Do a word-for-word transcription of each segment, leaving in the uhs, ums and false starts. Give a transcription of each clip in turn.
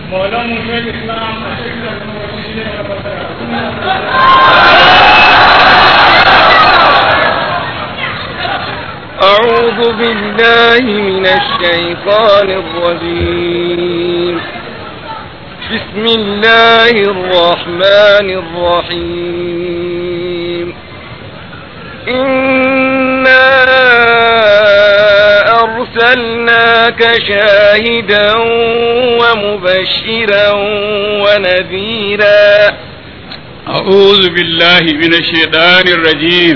مولانا شيخ الاسلام أعوذ بالله من الشيطان الرجيم. بسم الله الرحمن الرحيم. إنا أرسلناك شاهدا ومبشرا ونذيرا. أعوذ بالله من الشيطان الرجيم.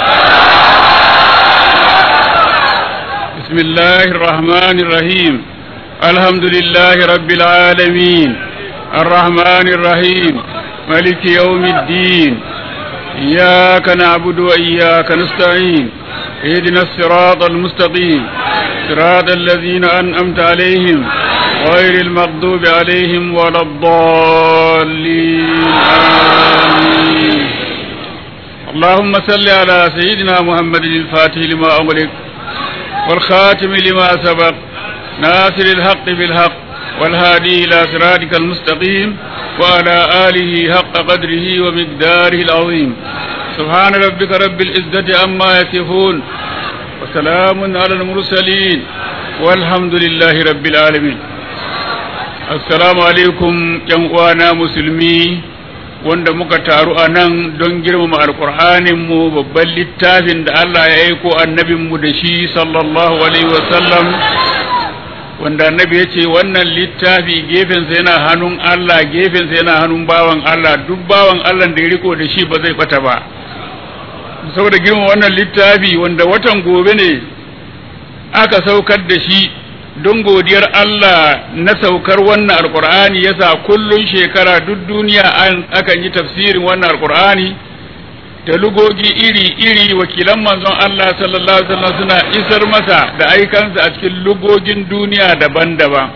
بسم الله الرحمن الرحيم. الحمد لله رب العالمين الرحمن الرحيم مالك يوم الدين إياك نعبد وإياك نستعين اهدنا الصراط المستقيم صراط الذين أنعمت عليهم غير المغضوب عليهم ولا الضالين آمين. اللهم صل على سيدنا محمد الفاتح لما أغلق والخاتم لما سبق ناصر الحق بالحق والهادي إلى صراطك المستقيم وعلى آله حق قدره ومقداره العظيم. سبحان ربك رب العزة عما يصفون وسلام على المرسلين والحمد لله رب العالمين. السلام عليكم يا أخوانا مسلمين wanda muka taru a nan don girmama alƙur'anin mu babban littafin da Allah ya aiko annabin mu da shi sallallahu alaihi wasallam, wanda annabi ya ce wannan littafi gefensa yana hannun Allah gefensa yana hannun bawan Allah, duk bawan Allah da ya riko da shi ba zai bata ba. Saboda girmama wannan littafi wanda watan gobe ne aka saukar da shi, don godiyar Allah na saukar wannan alkur'ani yasa kullun shekara duk duniya an akan yi tafsirin wannan alkur'ani da lugogi iri-iri. Wakilan manzon Allah sallallahu alaihi wasallam suna isar masa da aikansa a cikin lugogin duniya daban-daban.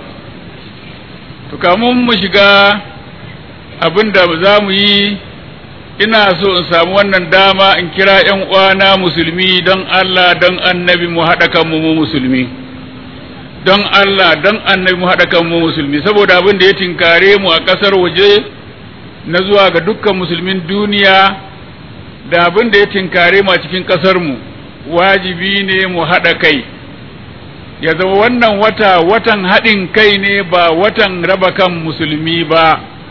To kamun mu shiga abinda za mu yi, ina so in samu wannan dama in kira ƴan uwana musulmi don Allah don annabi mu haɗa kanmu mu musulmi. Don Allah don annabi mu haɗa kan mu musulmi, saboda abin da ya tinkare mu a ƙasar waje na zuwa ga dukkan musulmin duniya da abin da ya tinkare mu a cikin ƙasar mu, wajibi ne mu haɗa kai, ya zama wannan wata watan haɗin kai ne ba watan raba kan musulmi ba.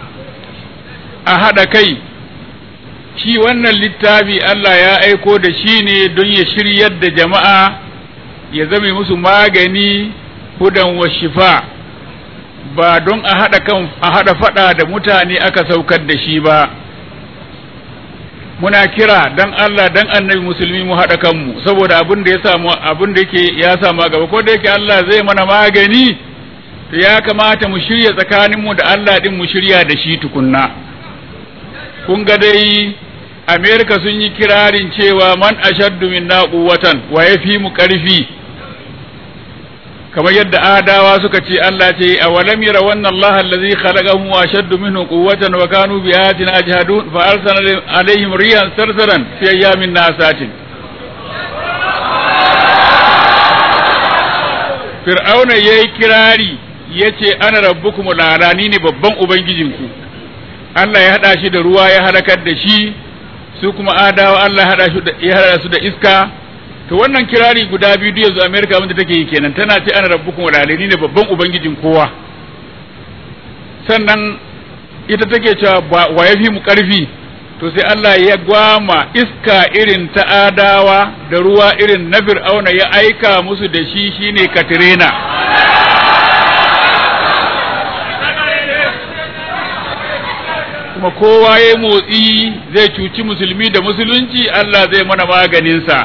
A haɗa kai, shi wannan littafi Allah ya aiko da shi ne don ya shiryar da jama'a, ya zame musu magani hudan wa shifa, ba don a haɗa kan a haɗa faɗa da mutane aka saukar da shi ba. Muna kira dan Allah dan annabi musulmi mu haɗa kanmu, saboda abin da ya samu abin da yake ya samu gaba, ko da yake Allah zai mana magani, to ya kamata mu shirya tsakaninmu da Allah din, mu shirya da shi tukunna. Kun ga dai America sun yi kirarin cewa man ashaddu minna quwwatan, wa yafi mu ƙarfi, kamar yadda adawa suka ce Allah ce awalam yara wannan Allah allazi khalaqahum wa ashaddu minhu quwwatan wa kanu bi ayatina ajhadun fa arsalna alaihim riyan sarsaran fi ayamin nasatin. Fir'auna yayi kirari yace ana rabbukumul a'la, ni ne babban ubangijinku. Allah ya hada shi da ruwa ya halakar da shi, su kuma adawa Allah ya hada shi da ya hada su da iska. To wannan kirari guda biyu da yanzu America wanda take yi kenan, tana ce ana rabbukum wa lalini ne babban ubangijin kowa. Sannan ita take cewa wa yafi mu karfi, to sai Allah ya gwama iska irin ta adawa da ruwa irin na Fir'auna ya aika musu da shi, shine Katrina. Kuma kowa ya motsi zai cuci musulmi da musulunci, Allah zai mana maganinsa.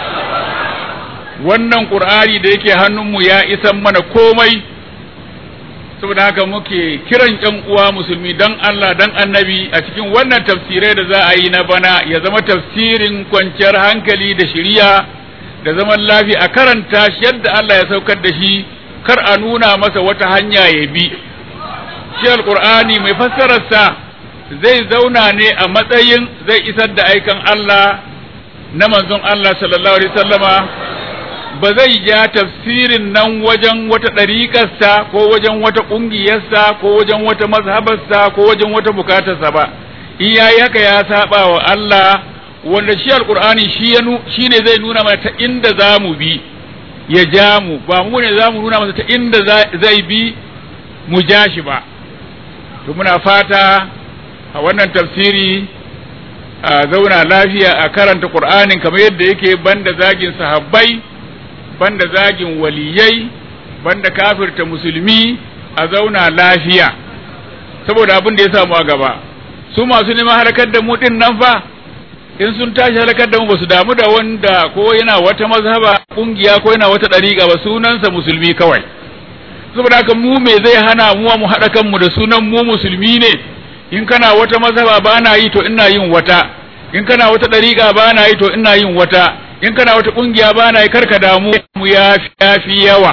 Wannan Qur'ani da yake hannunmu ya isan mana komai, saboda haka muke kiran ƴan uwa musulmi dan Allah dan annabi a cikin wannan tafsirai da za a yi na bana, ya zama tafsirin kwanciyar hankali da shiriya da zaman lafiya, a karanta shi yadda Allah ya saukar da shi, kar a nuna masa wata hanya ya bi. Shi Al-Qur'ani mai fassararsa zai zauna ne a matsayin zai isar da aikan Allah na manzon Allah sallallahu alaihi wasallama ba zai ja tafsirin nan wajen wata ɗariƙarsa ko wajen wata ƙungiyarsa ko wajen wata mazhabarsa ko wajen wata bukatarsa ba. In yayi haka ya saba wa Allah, wanda shi alƙur'ani shi ya shi ne zai nuna mana ta inda za mu bi ya ja mu, ba mu ne za mu nuna masa ta inda zai bi mu ja shi ba. To muna fata a wannan tafsiri a zauna lafiya, a karanta Qur'anin kamar yadda yake, banda zagin sahabbai, banda zagin waliyai, banda kafirta musulmi, a zauna lafiya saboda abin da ya samu a gaba. Su masu neman halakar da mu din nan fa, in sun tashi halakar da mu basu damu da wanda ko yana wata mazhaba kungiya ko yana wata dariƙa ba, sunansa musulmi kawai. Saboda haka mu me zai hana mu mu haɗa kanmu da sunan mu musulmi ne? In kana wata mazhaba ba na yi to ina yin wata, in kana wata dariƙa ba na yi to ina yin wata, in kana wata kungiya ba na yi, karka damu, mu yafi yawa.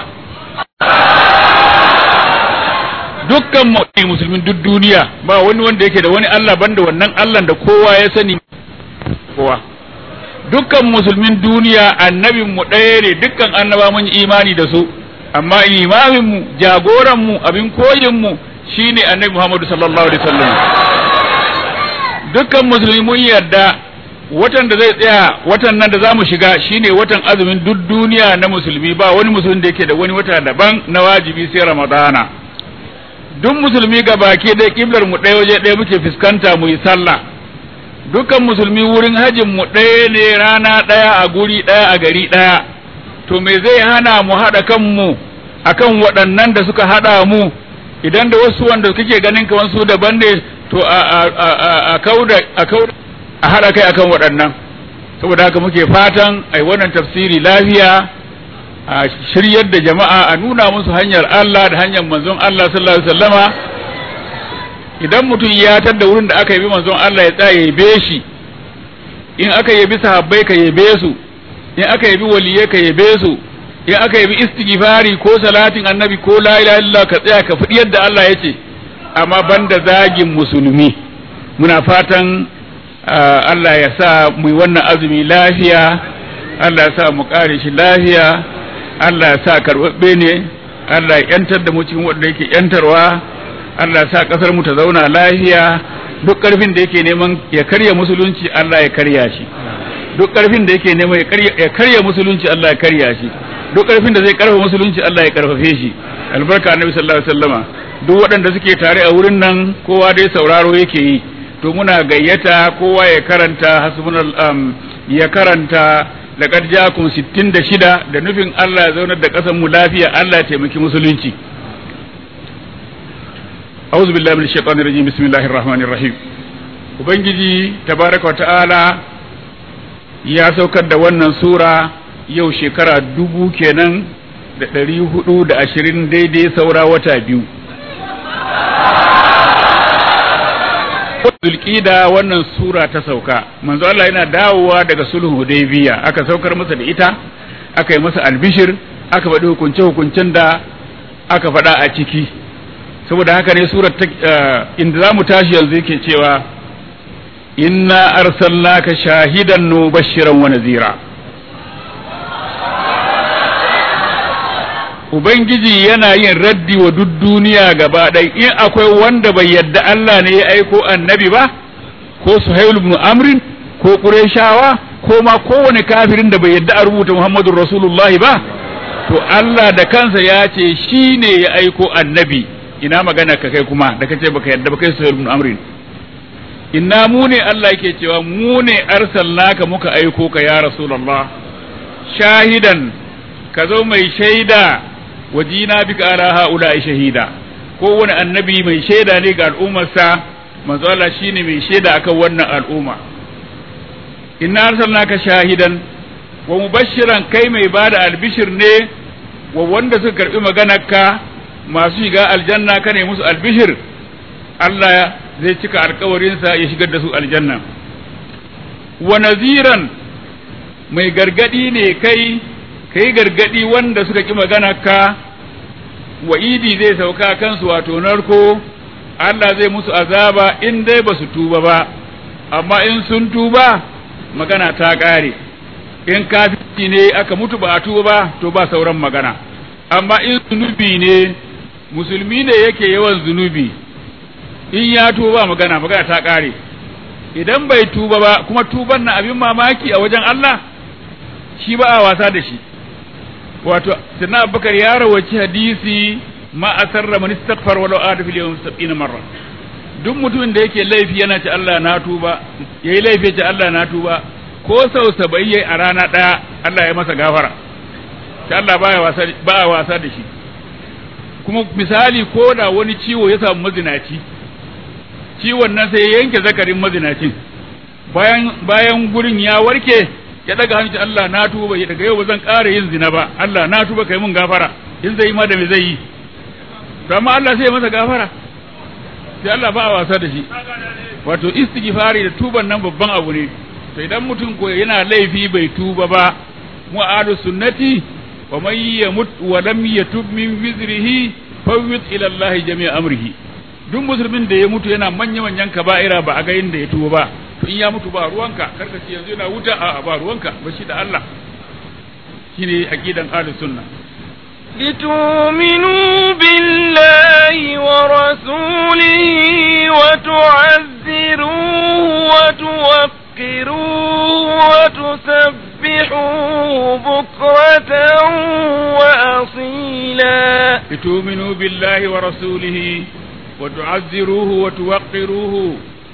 Dukkan mu musulmin duk duniya ba wani wanda yake da wani Allah banda wannan Allah da kowa ya sani kowa. Dukkan musulmin duniya annabin mu ɗaya ne, dukkan annaba mun yi imani da su, amma imamin mu, jagoran mu, abin koyin mu shine annabi Muhammad sallallahu alaihi wasallam. Dukkan musulmi mun yarda watan da zai tsaya, watan nan da zamu shiga shine watan azumin duk duniya na musulmi, ba wani musulmin da yake da wani wata daban na wajibi sai Ramadana. Duk musulmi ga baki dai kiblar mu ɗaya waje ɗaya muke fuskanta mu yi sallah. Dukkan musulmi wurin hajjin mu ɗaya ne, rana ɗaya a guri ɗaya a gari ɗaya. To me zai hana mu haɗa kanmu akan waɗannan da suka haɗa mu? Idan da wasu wanda kake ganin kamar su daban ne, to a a a a kauda a kauda a haɗa kai akan waɗannan. Saboda haka muke fatan ai wannan tafsiri lafiya, a shiryar da jama'a, a nuna musu hanyar Allah da hanyar manzon Allah sallallahu alaihi wasallama. Idan mutum ya tada wurin da aka yabi manzon Allah ya tsaya ya yabe shi, in aka yabi sahabbai ka yabe su, in aka yabi waliyai ka yabe su, in aka yabi istighfari ko salatin annabi ko la ilaha illallah ka tsaya ka fadi yadda Allah ya ce, amma banda zagin musulmi. Muna fatan Allah ya sa mu yi wannan azumi lafiya, Allah ya sa mu kare shi lafiya, Allah ya sa karɓaɓɓe ne, Allah ya yantar da mu cikin wanda yake yantarwa, Allah ya sa ƙasar mu ta zauna lafiya. Duk ƙarfin da yake neman ya karya musulunci Allah ya karya shi, duk ƙarfin da yake neman ya karya musulunci Allah ya karya shi, duk ƙarfin da zai karfafa musulunci Allah ya karfafe shi. Albarka annabi sallallahu alaihi wasallama. Duk waɗanda suke tare a wurin nan kowa dai sauraro yake yi, to muna gayyata kowa ya karanta hasbunal um, ya karanta laqad ja'akum sittin da shida da nufin Allah ya zaunar da ƙasar mu lafiya, Allah ya taimaki musulunci. A'udhu billahi minash shaitanir rajim. Bismillahir rahmanir rahim. Ubangiji tabaraka wa ta'ala ya saukar da wannan sura yau shekara dubu kenan da ɗari hudu da ashirin daidai, saura wata biyu. Zulqida wannan sura ta sauka, manzo Allah yana dawowa daga sulhun Hudaybiya, aka saukar masa da ita, aka yi masa albishir, aka faɗi hukunce hukuncen da aka faɗa a ciki. Saboda haka ne surar inda zamu tashi yanzu yake cewa inna arsalnaka shahidan mubashiran wa nazira. Ubangiji yana yin raddi wa duk duniya gaba ɗaya. In akwai wanda bai yadda Allah ne ya aiko annabi ba, ko Suhail ibn Amrin, ko Qurayshawa, ko ma kowane kafirin da bai yadda a rubuta Muhammadur Rasulullah ba, to Allah da kansa ya ce shi ne ya aiko annabi. Ina magana ka kai kuma da kace baka yadda ba kai Suhail ibn Amrin. Inna mu ne Allah yake cewa mu ne arsalnaka muka aiko ka ya Rasulullah shahidan, ka zo mai shaida, wajina bika ala haula shahida. Kowane annabi mai shaida ne ga al'ummarsa, manzo Allah shine mai shaida akan wannan al'umma. Inna arsalnaka shahidan wa mubashiran, kai mai bada albishir ne wa wanda suka karbi maganarka, masu shiga aljanna kane musu albishir, Allah zai cika alkawarinsa ya shigar da su aljanna. Wa naziran, mai gargadi ne kai, kai gargadi wanda suka ki maganarka, wa'idi zai sauka kansu wato narko, Allah zai musu azaba in dai ba su tuba ba, amma in sun tuba magana ta ƙare. In kafi ne aka mutu ba a tuba ba to ba sauran magana. Amma in zunubi ne musulmi ne yake yawan zunubi in ya tuba magana magana ta kare. Idan bai tuba ba kuma tuban na abin mamaki a wajen Allah shi ba a wasa da shi. Wato Sayyidina Abubakar ya rawaci hadisi ma asarra man istaghfar walau ada fil yawm sab'ina marra. Duk mutumin da yake laifi yana ce Allah na tuba yayi laifi ce Allah na tuba ko sau saba'in yayi a rana daya Allah ya masa gafara. Sai Allah baya wasa ba wasa da shi. Kuma misali ko da wani ciwo ya samu mazinaci ciwon nan sai ya yanke zakarin mazinacin bayan bayan gurin ya warke ya daga hanci Allah na tuba daga yau ba zan ƙara yin zina ba Allah na tuba kai mun gafara in zai ma da me zai yi to amma Allah sai ya masa gafara sai Allah ba a wasa da shi. Wato istighfari da tuban nan babban abu ne. To idan mutum ko yana laifi bai tuba ba mu ahlu sunnati wa man yamut wa lam yatub min wizrihi fawwid ila Allah jami'a amrihi. Duk musulmin da ya mutu yana manya manyan kaba'ira ba a ga inda ya tuba ba to in ya mutu ba ruwanka karka ce yanzu yana wuta a ba ruwanka ba shi da Allah. Shine aqidan ahlu sunna. لتؤمنوا بالله ورسوله وتعزروه وتوقروه وتسبحوه بكرة وأصيلا. لتؤمنوا بالله ورسوله وتعزروه وتوقروه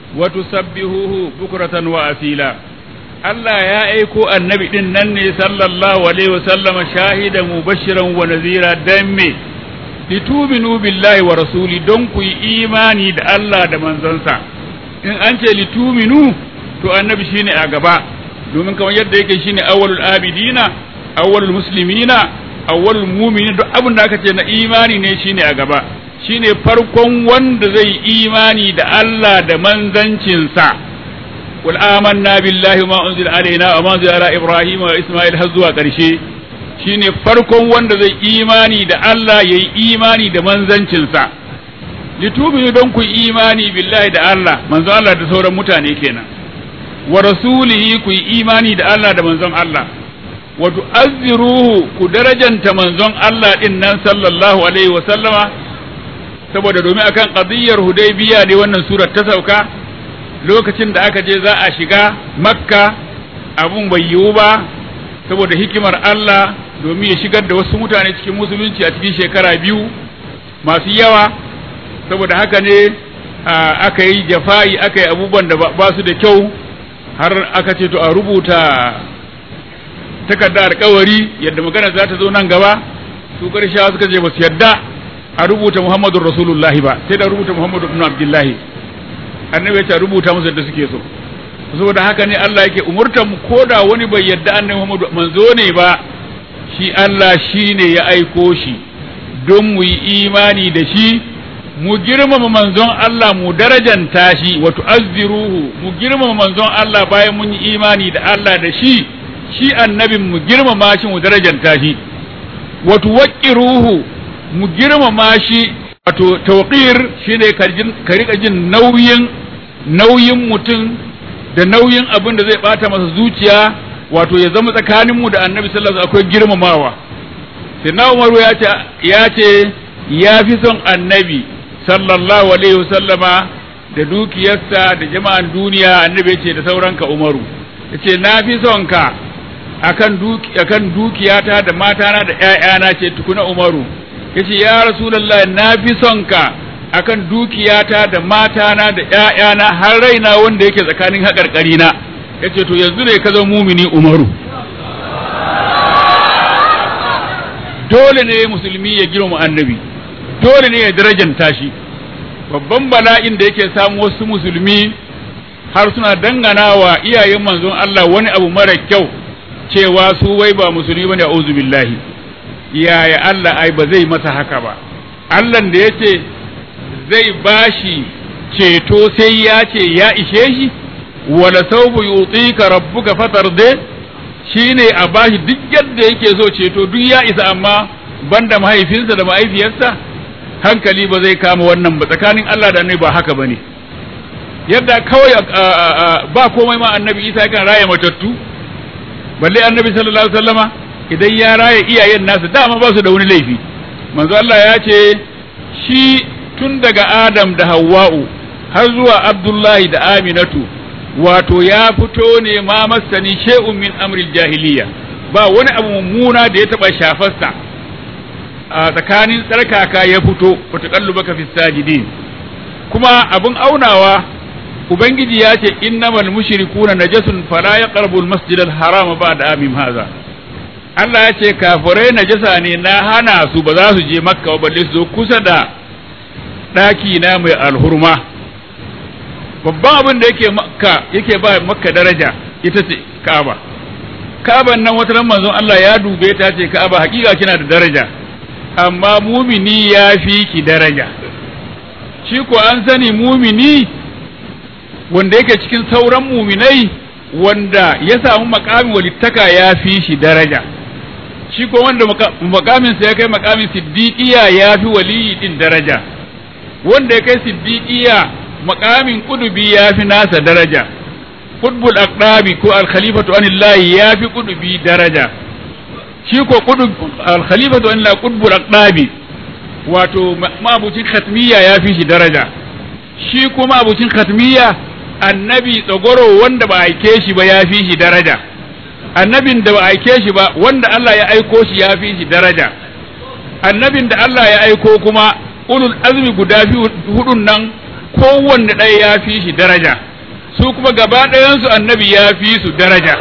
وتسبحوه بكرة وأصيلا. Allah ya aiko annabi din nan ne sallallahu alaihi wasallam shahidan mubashiran wa nazira dan me litubinu billahi wa rasuli don ku yi imani da Allah da manzansa. In an ce lituminu to annabi shine a gaba domin kamar yadda yake shine awwalul abidina awwalul muslimina awwalul mu'minin duk abin da aka ce na imani ne shine a gaba shine farkon wanda zai imani da Allah da manzancinsa. قل آمنا بالله وما أنزل علينا وما أنزل على إبراهيم وإسماعيل هزوا قرشي shine farkon wanda zai imani da Allah yayi imani da manzancinsa. Litubinu don ku imani billahi da Allah manzon Allah da sauran mutane kenan wa rasulihi ku imani da Allah da manzon Allah wa tu'azziruhu ku darajanta manzon Allah din nan sallallahu alaihi wa sallama saboda domin akan qadiyar Hudaybiya ne wannan surar ta sauka lokacin da aka je za a shiga Makka abun bai yiwu ba saboda hikimar Allah domin ya shigar da wasu mutane cikin musulunci a cikin shekara biyu masu yawa saboda haka ne aka yi jafa'i aka yi abubuwan da ba su da kyau har aka ce to a rubuta takardar alƙawari yadda magana za ta zo nan gaba su karshawa suka ce ba su yadda a rubuta Muhammadur Rasulullahi ba sai da rubuta Muhammadu ibn Abdullahi annabi ya ce rubuta musu da suke so saboda haka ne Allah yake umurtar mu koda wani bai yadda annabi Muhammadu manzo ne ba shi Allah shine ya aiko shi don mu yi imani da shi mu girmama manzon Allah mu darajanta shi wa tu'azziruhu mu girmama manzon Allah bayan mun yi imani da Allah da shi shi annabin mu girmama shi mu darajanta shi wa tuwaqqiruhu mu girmama shi wato tawqir shine ka rika jin nauyin nauyin mutum da nauyin abin da zai bata masa zuciya wato ya zama tsakanin mu da annabi sallallahu alaihi wasallam akwai girmamawa sai na Umaru ya ce ya ce ya fi son annabi sallallahu alaihi wasallama da dukiyarsa da jama'an duniya annabi ya ce da sauranka Umaru yace na fi son ka akan duki akan dukiyata da matana da ƴaƴana ce tukuna Umaru yace ya rasulullahi na fi son ka akan dukiyata da matana da ƴaƴana har raina wanda yake tsakanin haƙarƙari na yace to yanzu ne ka zama mumini Umaru dole ne musulmi ya girma annabi dole ne ya darajanta shi babban bala'in da yake samu wasu musulmi har suna dangana wa iyayen manzon Allah wani abu mara kyau cewa su wai ba musulmi bane a'udhu billahi yaya Allah ai ba zai masa haka ba Allah da yace zai bashi ceto sai ya ce ya ishe shi wala sawbu yutika rabbuka fatarde shine a bashi duk yadda yake so ceto duk ya isa amma banda mahaifinsa da mahaifiyarsa hankali ba zai kama wannan ba tsakanin Allah da annabi ba haka bane yadda kawai ba komai ma annabi Isa kan raya matattu balle annabi sallallahu alaihi wasallama idan ya raye iyayen nasu dama ba su da wani laifi manzo Allah ya ce shi tun daga Adam da Hawwa'u har zuwa Abdullahi da Aminatu wato ya fito ne ma masani shay'un min amril jahiliya ba wani abu mummuna da ya taba shafarsa a tsakanin tsarkaka ya fito wataqallubaka fis sajidin kuma abun aunawa ubangiji ya ce innamal mushrikuna najasun fala yaqrabu al masjidal haram ba'da amim hadha Allah ya ce kafirai najasa ne na hana su ba za su je makka ba balle su zo kusa da daki na mai alhurma babban abin da yake makka yake ba makka daraja ita ce Ka'aba Ka'aban nan wata ran manzon Allah ya dube ta ce Ka'aba hakika kina da daraja amma mumini ya fi ki daraja shi ko an sani mumini wanda yake cikin sauran muminai wanda ya samu makamin walittaka ya fi shi daraja shi ko wanda makamin sa ya kai makamin siddiqiya ya fi waliyi din daraja wanda ya kai siddiqiya makamin kudubi ya fi nasa daraja qutbul aqdabi ko al khalifatu anillahi ya fi kudubi daraja shi ko qutb al khalifatu anillahi qutbul aqdabi wato mabucin khatmiya ya fi shi daraja shi kuma mabucin khatmiya annabi tsagoro wanda ba aike shi ba ya fi shi daraja annabin da ba aike shi ba wanda Allah ya aiko shi ya fi shi daraja annabin da Allah ya aiko kuma ulul azmi guda hudun nan kowanne ɗaya ya fi shi daraja su kuma gaba ɗayansu annabi ya fi su daraja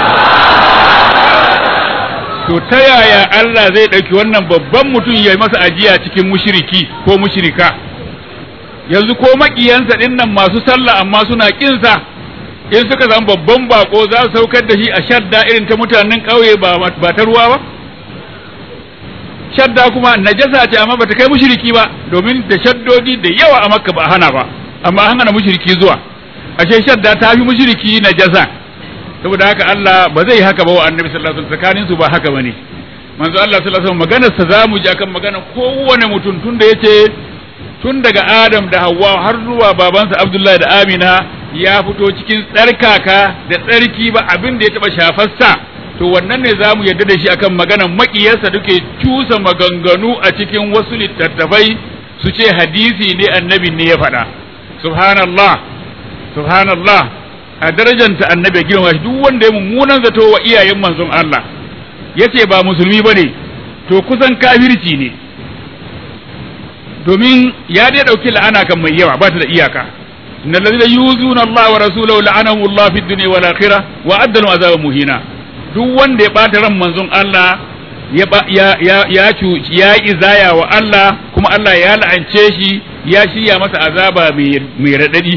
to ta yaya Allah zai ɗauki wannan babban mutum ya masa ajiya cikin mushriki ko mushrika yanzu ko makiyansa din nan masu sallah amma suna kinsa in suka zama babban bako za su saukar da shi a shadda irin ta mutanen ƙauye ba ba ta ruwa ba shadda kuma najasa ce amma bata kai mushriki ba domin da shaddodi da yawa a makka ba hana ba amma an hana mushriki zuwa ashe shadda ta fi mushriki najasa saboda haka Allah ba zai haka ba wa annabi sallallahu alaihi wasallam tsakanin su ba haka bane manzo Allah sallallahu alaihi wasallam maganar sa zamu ji akan maganar kowane mutum tunda yace tun daga Adam da Hawwa har zuwa babansa Abdullahi da Amina ya fito cikin tsarkaka da tsarki ba abin da ya taba shafarsa to wannan ne zamu yarda da shi akan maganar makiyarsa duke cusa maganganu a cikin wasu littattafai su ce hadisi ne annabi ne ya faɗa subhanallah subhanallah a darajanta annabi ya girma shi duk wanda ya mummunan zato wa iyayen manzon Allah yace ba musulmi bane to kusan kafirci ne domin ya dai dauki la'ana kan mai yawa ba ta da iyaka innal ladina yuzuna Allah wa rasulahu la'anahu Allah fid dunya wal akhirah wa addalu azaban muhina duk wanda ya bata ran manzon Allah ya ya ya ya, ya izaya wa Allah kuma Allah ya la'ance shi ya shirya masa azaba mai mai radadi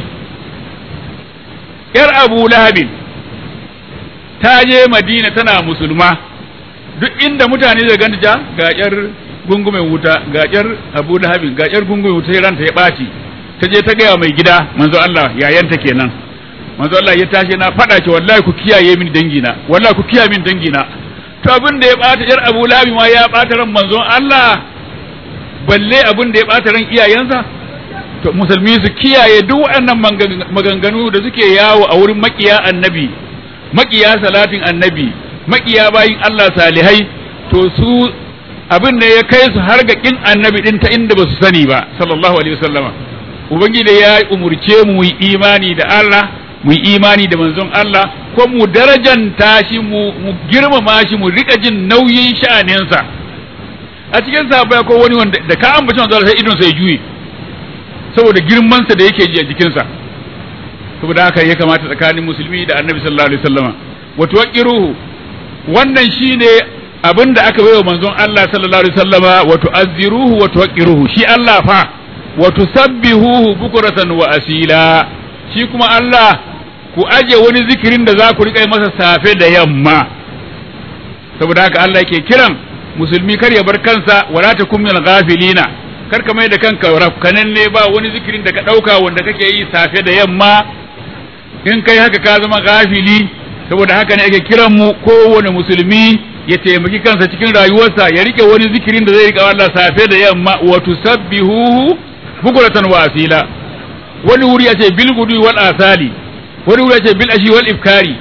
yar Abu Lahab ta je Madina tana musulma duk inda mutane da ganta ga yar gungumen wuta gajar Abu Lahabin gajar gungumen wuta ranta ya baci ta je ta gaya mai gida manzo Allah yayanta kenan manzo Allah ya tashi na fada ce wallahi ku kiyaye min dangina wallahi ku kiyaye min dangina to abin da ya bata jar Abu Lahab ma ya bata ran manzo Allah balle abin da ya bata ran iyayensa to musulmi su kiyaye duk waɗannan maganganu da suke yawo a wurin makiya annabi makiya salatin annabi makiya bayin Allah salihai to su abin da ya kai su har ga kin annabi din ta inda ba su sani ba sallallahu alaihi wasallama ubangiji ya umurce mu yi imani da Allah mu yi imani da manzon Allah ko mu darajanta shi mu mu girmama shi mu rika jin nauyin sha'aninsa a cikin sahabbai ko wani wanda da ka ambaci manzon Allah sai idon sa ya juye saboda girman sa da yake ji a jikinsa saboda haka ya kamata tsakanin musulmi da annabi sallallahu alaihi wasallama wa tuqiruhu wannan shine abin da aka baiwa manzon Allah sallallahu alaihi wasallama wa tu'azziruhu wa tuwaqqiruhu shi Allah fa wa tusabbihuhu bukratan wa asila shi kuma Allah ku aje wani zikirin da za ku rika masa safe da yamma saboda haka Allah yake kiran musulmi kar ya bar kansa wala takum min ghafilina kar ka mai da kanka rafkanan ne ba wani zikirin da ka dauka wanda kake yi safe da yamma in kai haka ka zama ghafili saboda haka ne ake kiran mu kowane musulmi ya taimaki kansa cikin rayuwarsa ya rike wani zikirin da zai rika Allah safe da yamma wa tusabbihuhu bukratan wa asila wani wuri yace bil gudu wal asali wani wuri yace bil ashi wal ifkari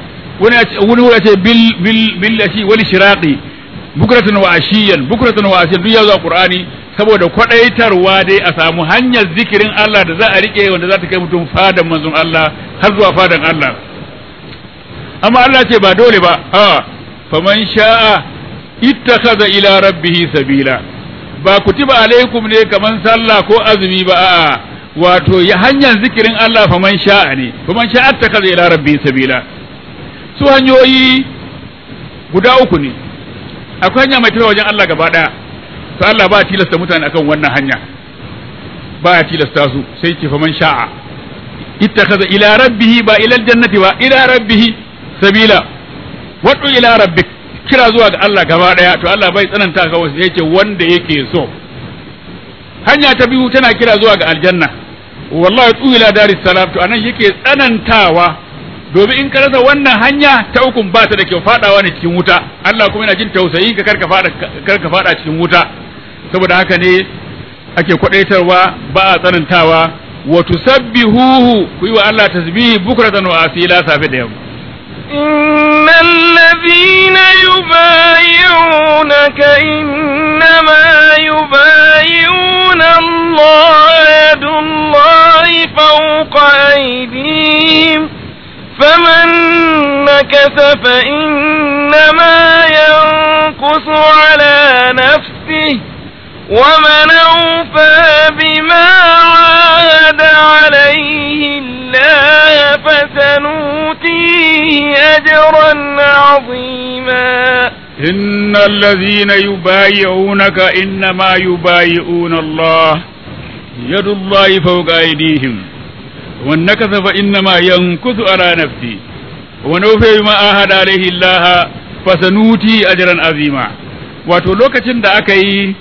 wani wani ce bil bil bil ashi wal shiraqi bukratan wa ashiyan bukratan wa ashiyan duk ya zo Qur'ani saboda kwadaitarwa dai a samu hanyar zikirin Allah da za a rike wanda za ta kai mutum fadan manzon Allah har zuwa fadan Allah amma Allah ce ba dole ba a faman sha'a ittakhadha ila rabbih sabila ba kutiba alaikum ne kaman sallah ko azumi ba a wato ya hanyar zikirin Allah faman sha'a ne faman sha'a ittakhadha ila rabbih sabila su hanyoyi guda uku ne akwai hanya mai tafiya wajen Allah gaba daya to Allah ba tilasta mutane akan wannan hanya ba ya tilasta su sai ce faman sha'a ittakhadha ila rabbih ba ila aljannati ba ila rabbih sabila wadu ila rabbik kira zuwa ga Allah gaba daya to Allah bai tsananta ga wasu yace wanda yake so hanya ta biyu tana kira zuwa ga aljanna wallahi tu ila daris salam to anan yake tsanantawa domin in ka rasa wannan hanya ta ukun ba ta da kyau fadawa ne cikin wuta Allah kuma yana jin tausayin ka karka fada karka fada cikin wuta saboda haka ne ake kwadaitarwa ba a tsanantawa wa tusabbihuhu ku yi wa Allah tasbihi bukratan wa asila safi da yamma innal ladhina yubayyi'unaka innama yubayyi'una Allah yadullahi fawqa aydihim فمن نكث فإنما ينكث على نفسه ومن أوفى بما عاهد عليه الله فسنؤتيه أجرا عظيما إن الذين يبايعونك إنما يبايعون الله يد الله فوق أيديهم ومن نكث فإنما ينكث على نفسه ومن أوفى بما عاهد عليه الله فسنؤتيه أجرا عظيما wato lokacin da aka yi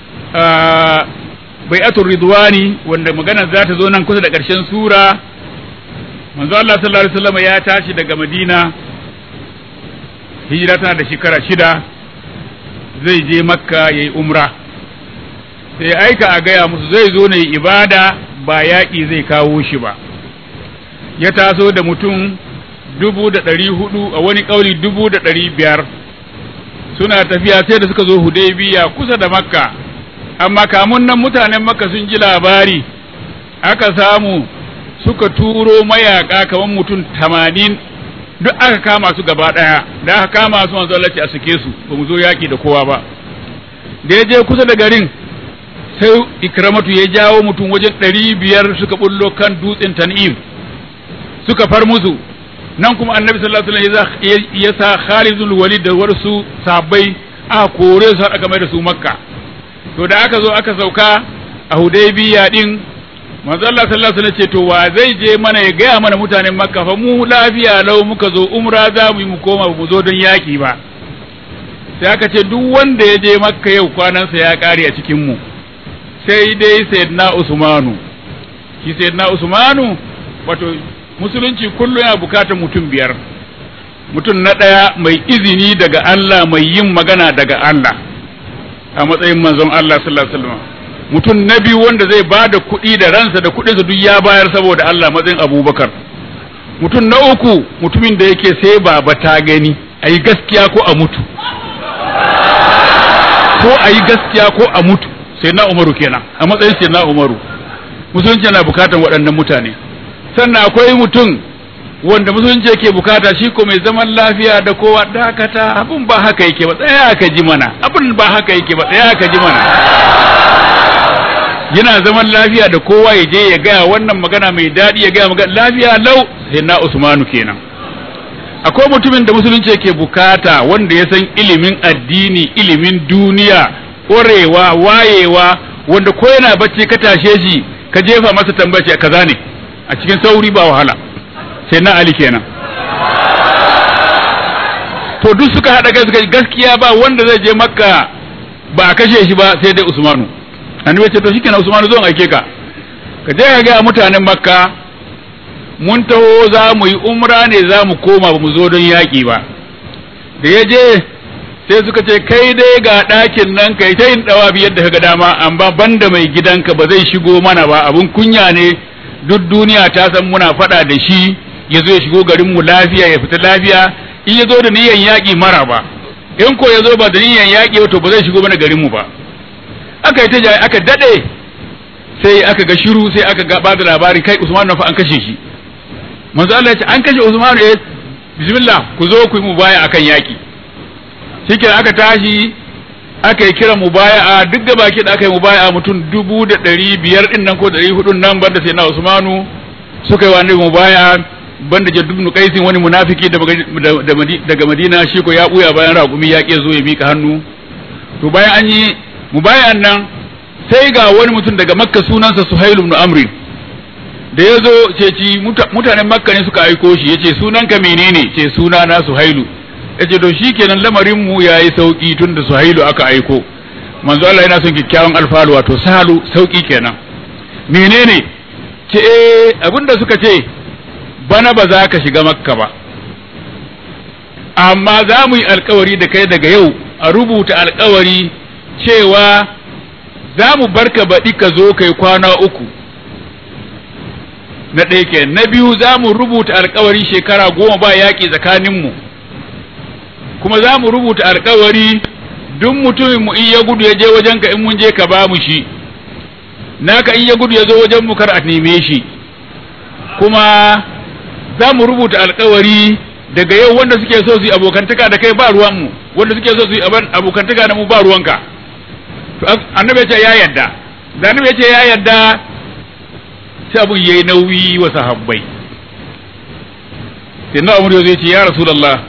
bai'atul ridwani wanda magana za ta zo nan kusa da ƙarshen sura manzo Allah sallallahu alaihi wasallam ya tashi daga Madina hijira tana da shekara shida zai je Makka yayi umra sai aika a gaya musu zai zo ne ibada ba yaƙi zai kawo shi ba ya taso da mutum dubu da ɗari hudu a wani ƙauli dubu da ɗari biyar suna tafiya sai da suka zo Hudaybiya kusa da Makka amma kamun nan mutanen Makka sun ji labari aka samu suka turo mayaka kamar mutum tamanin duk aka kama su gaba daya da aka kama su manzo Allah ce a sake su ba mu zo yaki da kowa ba da ya je kusa da garin sai Ikramatu ya jawo mutum wajen ɗari biyar suka bullo kan dutsen Tan'im suka far musu nan kuma annabi sallallahu alaihi wasallam ya sa Khalidul Walid da wasu sahabbai aka kore su aka mai da su Makka to da aka zo aka sauka a Hudaybiya din manzo Allah sallallahu alaihi wasallam ce to wa zai je mana ya gaya mana mutanen Makka fa mu lafiya lau muka zo umra za mu yi mu koma mu zo don yaki ba sai aka ce duk wanda ya je Makka yau kwanansa ya kare a cikin mu sai dai sayyidina Usmanu shi sayyidina Usmanu wato musulunci kullu yana bukatar mutum biyar mutum na daya mai izini daga Allah mai yin magana daga Allah a matsayin manzon Allah sallallahu alaihi wasallam mutum na biyu wanda zai bada kuɗi da ransa da kuɗinsa duk ya bayar saboda Allah matsayin Abubakar mutum na uku mutumin da yake sai baba ta gani ayi gaskiya ko a mutu ko ayi gaskiya ko a mutu sai na Umaru kenan a matsayin sai na Umaru musulunci yana bukatar waɗannan mutane sannan akwai mutum wanda musulunci yake bukata shi ko mai zaman lafiya da kowa dakata abun ba haka yake ba tsaya ka ji mana abun ba haka yake ba tsaya ka ji mana yana zaman lafiya da kowa ya je ya gaya wannan magana mai daɗi ya gaya magana lafiya lau sai na Usmanu kenan akwai mutumin da musulunci yake bukata wanda ya san ilimin addini ilimin duniya ƙwarewa wayewa wanda ko yana bacci ka tashe shi ka jefa masa tambaci kaza ne a cikin sauri ba wahala sai na Ali kenan to duk suka hada kai suka gaskiya ba wanda zai je Makka ba a kashe shi ba sai dai Usmanu annabi ce to shikenan Usmanu zo aike ka ka je ka ga mutanen Makka mun taho za mu yi umra ne za mu koma ba mu zo don yaki ba da ya je sai suka ce kai dai ga ɗakin nan kai ta yin dawabi yadda kaga dama amma banda mai gidanka ba zai shigo mana ba abun kunya ne duk duniya ta san muna faɗa da shi ya zo ya shigo garin mu lafiya ya fita lafiya in ya zo da niyan yaƙi mara ba, in ko ya zo ba da niyan yaƙi to ba zai shigo mana garinmu ba. Aka yi ta jaye aka daɗe sai aka ga shiru sai aka ga ba da labari kai Usman nan fa an kashe shi. Manzo Allah ya ce an kashe Usman eh bismillah ku zo ku yi mubaya akan yaƙi. Shikenan aka tashi aka yi kira mubaya'a duk da baki da aka yi mubaya'a mutum dubu da ɗari biyar ɗin nan ko ɗari hudun nan banda sai na Usmanu suka yi wani mubaya'a banda Jadd ibn Qais wani munafiki daga Madina shi ko ya buya bayan raƙumi ya ke zo ya mika hannu. To bayan an yi mubaya'an nan sai ga wani mutum daga Makka sunansa Suhail ibn Amr da ya zo ce ci mutanen Makka ne suka aiko shi yace sunanka menene ce sunana Suhailu yace to shikenan lamarin mu yayi sauki tunda Suhailu aka aiko. Manzo Allah yana son kikkiawan alfalu wato sahalu sauki kenan. Menene ce eh abinda suka ce bana ba za ka shiga Makka ba amma za mu yi alkawari da kai daga yau a rubuta alkawari cewa za mu barka baɗi ka zo kai kwana uku na ɗaya ke na biyu za mu rubuta alkawari shekara goma ba yaƙi tsakaninmu kuma za mu rubuta alkawari duk mutumin mu in ya gudu ya je wajen ka in mun je ka ba mu shi naka in ya gudu ya zo wajen mu kar a neme shi kuma za mu rubuta alkawari daga yau wanda suke so su yi abokantaka da kai ba ruwan mu wanda suke so su yi abokantaka da mu ba ruwanka annabi ya ce ya yarda da annabi ya ce ya yarda sai abun yayi nauyi wa sahabbai sai na umar zai ce ya rasulullah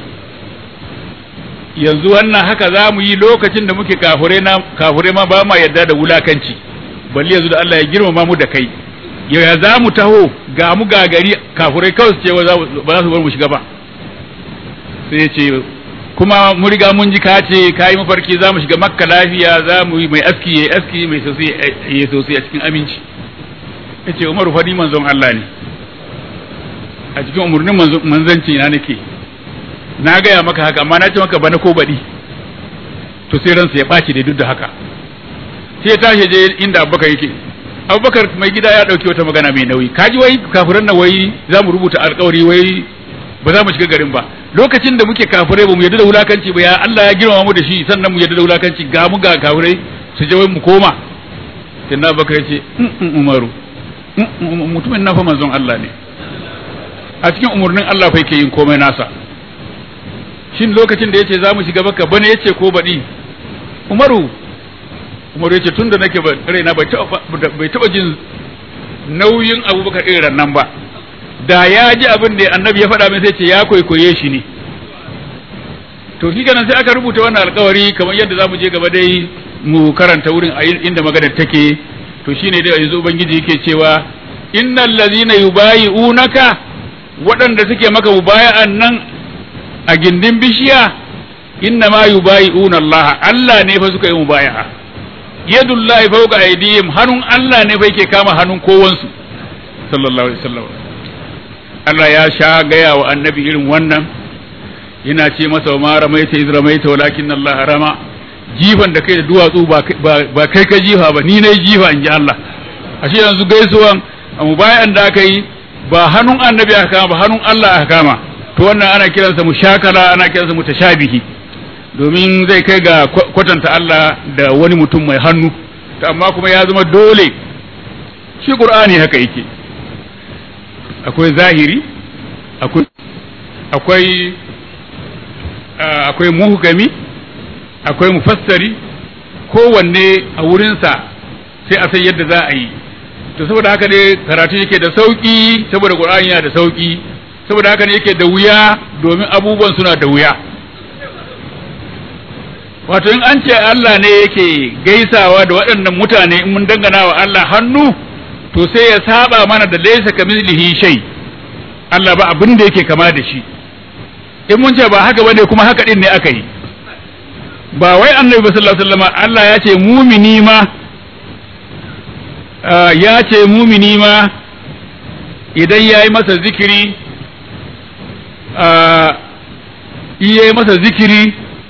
yanzu wannan haka za mu yi lokacin da muke kafure na kafure ma ba ma yarda da wulakanci balle yanzu da Allah ya girmama mu da kai ya za mu taho ga mu gagari kafurai kawai su ce ba za su bar mu shiga ba sai ya ce kuma mu riga mun ji ka ce ka yi mafarki za mu shiga Makka lafiya za mu yi mai aski ya aski mai sosai ya sosai a cikin aminci ya ce Umaru fadi manzon Allah ne a cikin umarnin manzanci na nake na gaya maka haka amma na ce maka bana ko baɗi to sai ransa ya ɓaci da duk da haka sai ya tashi je inda Abubakar yake Abubakar mai gida ya ɗauki wata magana mai nauyi kaji wai kafiran nan wai za mu rubuta alƙawari wai ba za mu shiga garin ba lokacin da muke kafirai ba mu yadda da wulakanci ba ya Allah ya girmama mu da shi sannan mu yadda da wulakanci ga mu ga kafirai su je wai mu koma sai na Abubakar ya ce Umaru mutumin na fa manzon Allah ne a cikin umurnin Allah fa yake yin komai nasa shin lokacin da yace za mu shiga Makka bane yace ko baɗi Umaru Umaru yace tunda nake ba raina bai taba bai taba jin nauyin Abubakar irin nan ba da ya ji abin da annabi ya faɗa mai sai ce ya kwaikwaye shi ne to shi kenan sai aka rubuta wannan alƙawari kamar yadda zamu je gaba dai mu karanta wurin inda maganar take to shine dai yanzu ubangiji yake cewa innal ladzina yubayi'unaka waɗanda suke maka mubaya'an nan a gindin bishiya inna ma yubayi'una Allah Allah ne fa suka yi mubaya'a yadullahi fawqa aydihim hannun Allah ne fa yake kama hannun kowansu sallallahu alaihi wasallam Allah ya sha gaya wa annabi irin wannan yana ce masa wa ma ramaita iz ramaita walakin Allah rama jifan da kai da duwatsu ba kai ka jifa ba ni nayi jifa in ji Allah ashe yanzu gaisuwan mubayan da aka yi ba hannun annabi aka kama ba hannun Allah aka kama to wannan ana kiransa mushakala ana kiransa mutashabihi domin zai kai ga kwatanta Allah da wani mutum mai hannu to amma kuma ya zama dole shi Qur'ani haka yake akwai zahiri akwai akwai akwai muhkami akwai mufassari kowanne a wurinsa sai a san yadda za a yi to saboda haka ne karatu yake da sauki saboda Qur'ani yana da sauki saboda haka ne yake da wuya domin abubuwan suna da wuya wato in an ce Allah ne yake gaisawa da waɗannan mutane in mun dangana wa Allah hannu to sai ya saba mana da laysa kamithlihi shay Allah ba abin da yake kama da shi in mun ce ba haka bane kuma haka din ne aka yi ba wai annabi sallallahu alaihi wasallam Allah ya ce mumini ma ya ce mumini ma idan yayi masa zikiri yayi masa zikiri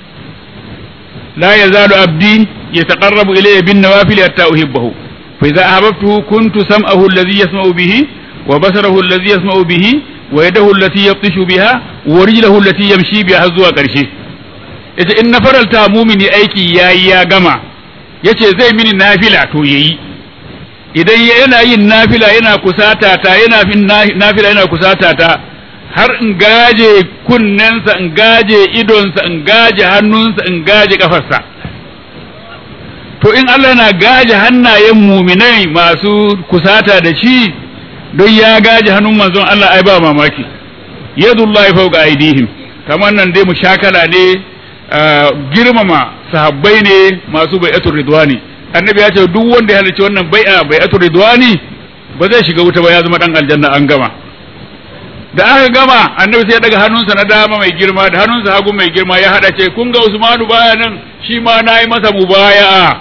la yazalu abdi yataqarrabu ilayya bin nawafil hatta uhibbahu فإذا أحببته كنت سمعه الذي يسمع به وبصره الذي يسمع به wa yadahu allati yabtishu biha wa rijluhu allati yamshi biha zuwa karshe yace in na faralta mumini aiki yayi ya gama yace zai mini nafila to yayi idan yana yin nafila yana kusata ta yana fin nafila yana kusata ta har in gaje kunnensa in gaje idonsa in gaje hannunsa in gaje kafarsa to in Allah yana gaje hannayen muminai masu kusata da shi don ya gaje hannun manzon Allah ai ba mamaki yadullahi fawqa aydihim kamar nan dai mushakala ne girmama sahabbai ne masu bai'atul ridwani annabi ya ce duk wanda ya halarci wannan bai'a bai'atul ridwani ba zai shiga wuta ba ya zama dan aljanna an gama da aka gama annabi sai ya daga hannunsa na dama mai girma da hannunsa hagu mai girma ya hada ce kun ga Usmanu baya nan shi ma nayi masa mubaya'a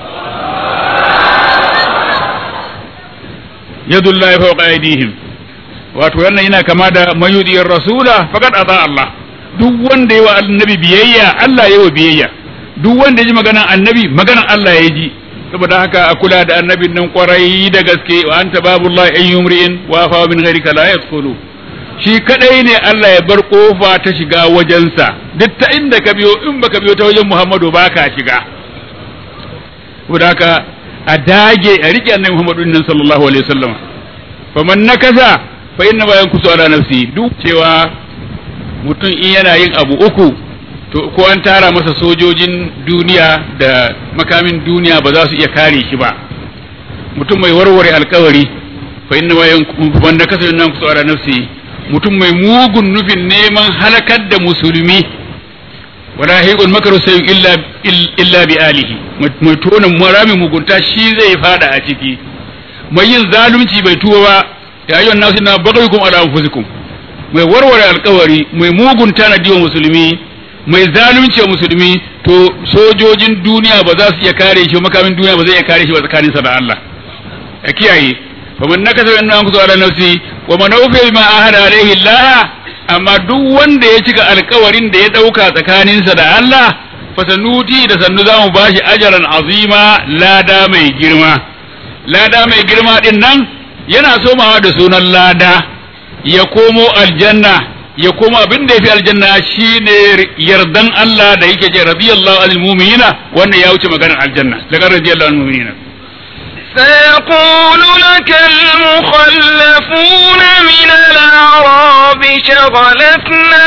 yadullahi fawqa aydihim wato wannan yana kama da mayudiyar rasula faqad ata Allah duk wanda yawa annabi biyayya Allah yawa biyayya duk wanda ya ji maganan annabi maganan Allah ya ji saboda haka a kula da annabin nan kwarai da gaske wa anta babullahi ayyumri'in wa fa min ghayrika la yadkhulu shi kadai ne Allah ya bar kofa ta shiga wajensa duk ta inda ka biyo in baka biyo ta wajen Muhammadu baka shiga saboda haka a dage a rike annabi Muhammadu nan sallallahu alaihi wasallam faman nakasa fa inna ma yankusu ala nafsi duk cewa mutum in yana yin abu uku to ko an tara masa sojojin duniya da makamin duniya ba za su iya kare shi ba mutum mai warware alkawari fa inna ma yankusu wanda kasa nan kusu ala nafsi mutum mai mugun nufin neman halakar da musulmi wala hiqul makru sayyid illa illa bi alihi mai tona marami mugunta shi zai fada a ciki mai yin zalunci bai tuwa ba ya ayyuhan nasu na bagaykum ala anfusikum mai warware alkawari mai mugun tanadi wa musulmi mai zalunci wa musulmi to sojojin duniya ba za su iya kare shi makamin duniya ba zai iya kare shi ba tsakanin sa da Allah ya kiyaye fa man nakasa min anfusu ala nafsi wa man awfa ma ahada alaihi Allah amma duk wanda ya cika alkawarin da ya dauka tsakanin sa da Allah fa sanuti da sannu zamu bashi ajran azima lada mai girma lada mai girma din nan yana somawa da sunan lada ya komo aljanna ya komo abin da yafi aljanna shine yardan Allah da yake ce radiyallahu anil mu'minina wannan ya wuce maganar aljanna daga radiyallahu anil mu'minina سيقول لك المخلفون من الأعراب شغلتنا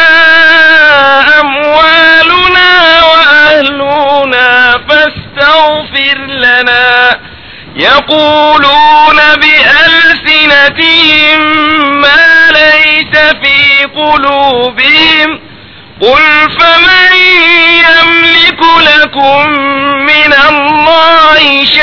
أموالنا وأهلنا فاستغفر لنا يقولون بألسنتهم ما ليس في قلوبهم قل فمن يملك لكم من الله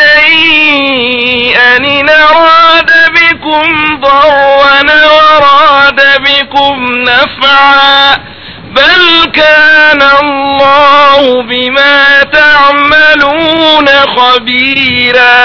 شيئا إن أراد بكم ضرا وراد بكم نفعا بل كان الله بما تعملون خبيرا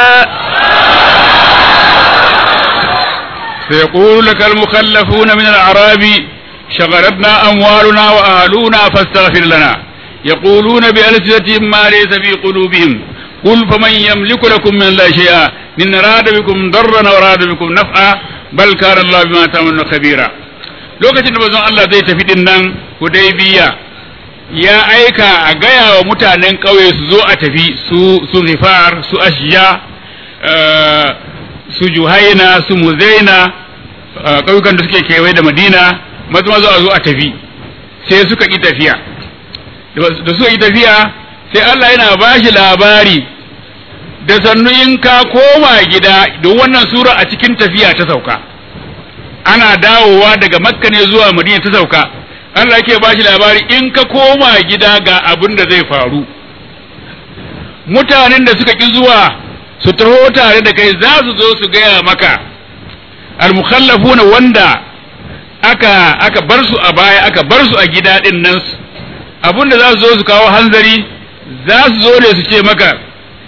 سيقول لك المخلفون من الأعراب شغلتنا أموالنا وأهلنا فاستغفر لنا يقولون بألسنتهم ما ليس في قلوبهم قل فمن يملك لكم من الله شيئا إن أراد بكم ضرا وراد بكم نفعا بل كان الله بما تعملون خبيرا lokacin da bazan Allah zai tafi din nan Hudaybiya ya aika a gaya wa mutanen ƙauye su zo a tafi su su Zifar su Ashja su Juhaina su Muzaina ƙauyukan da suke kewaye da Madina mazu mazu a zo a tafi sai suka ki tafiya da suka yi tafiya sai Allah yana bashi labari da sannu in ka koma gida don wannan sura a cikin tafiya ta sauka ana dawowa daga makka ne zuwa madina ta sauka Allah yake bashi labari in ka koma gida ga abin da zai faru mutanen da suka ki zuwa su taho tare da kai za su zo su gaya maka al-mukhallafuna wanda aka aka bar su a baya aka bar su a gida din nan abin da za su zo su kawo hanzari za su zo ne su ce maka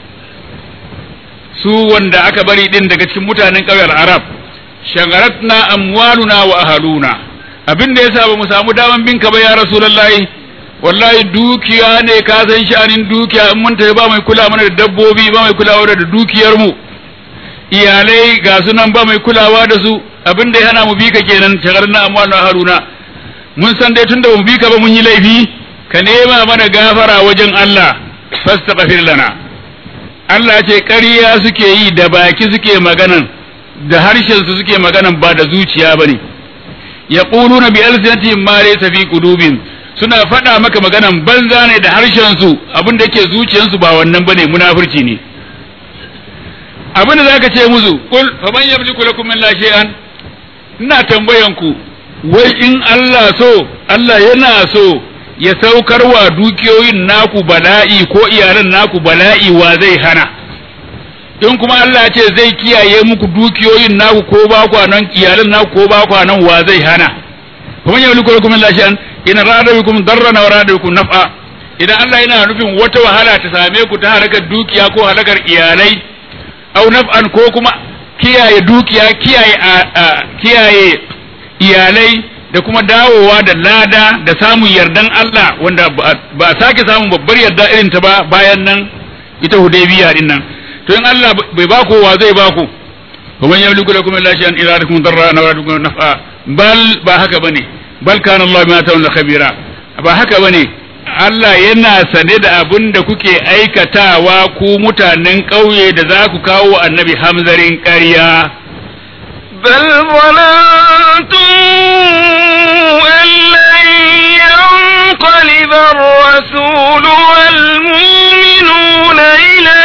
su wanda aka bari din daga cikin mutanen ƙauyen Arab shagaratna amwaluna wa ahaluna abin da yasa ba mu samu daman binka ba ya rasulullahi wallahi dukiya ne ka san sha'anin dukiya in mun tafi ba mai kula mana da dabbobi ba mai kula da dukiyar mu iyalai ga sunan ba mai kulawa da su abin da ya hana mu bi ka kenan shagarna amma na Haruna mun san dai tunda mu bi ka ba mun yi laifi ka nema mana gafara wajen Allah fastaghfir lana Allah ce ƙarya suke yi da baki suke maganan da harshen su suke maganan ba da zuciya bane yaquluna bi alsinatihim ma laysa fi qulubihim suna faɗa maka maganan banza ne da harshen su abin da yake zuciyarsu ba wannan bane munafurci ne abin da zaka ce musu kul fa man yamliku lakum min la shay'an ina tambayan ku wai in Allah so Allah yana so ya saukarwa dukiyoyin naku bala'i ko iyalan naku bala'i wa zai hana in kuma Allah ya ce zai kiyaye muku dukiyoyin naku ko ba ku nan iyalan naku ko ba ku nan wa zai hana kuma ya mulku lakum la shay'an in rada bikum darran wa rada bikum naf'a idan Allah yana nufin wata wahala ta same ku ta halakar dukiya ko halakar iyalai au naf'an ko kuma kiyaye dukiya kiyaye kiyaye iyalai da kuma dawowa da lada da samun yardan Allah wanda ba a sake samun babbar yarda irin ta ba bayan nan ita Hudaybiya din nan to in Allah bai ba ku wa zai ba ku kuma yamliku lakum la shay'an iradakum darra wa iradakum naf'a bal ba haka bane bal kana Allah bima ta'maluna khabira ba haka bane Allah yana sane da abin da kuke aikatawa ku mutanen ƙauye da za ku kawo annabi hamzarin ƙarya بل ظننتم أن لن ينقلب الرسول والمؤمنون إلى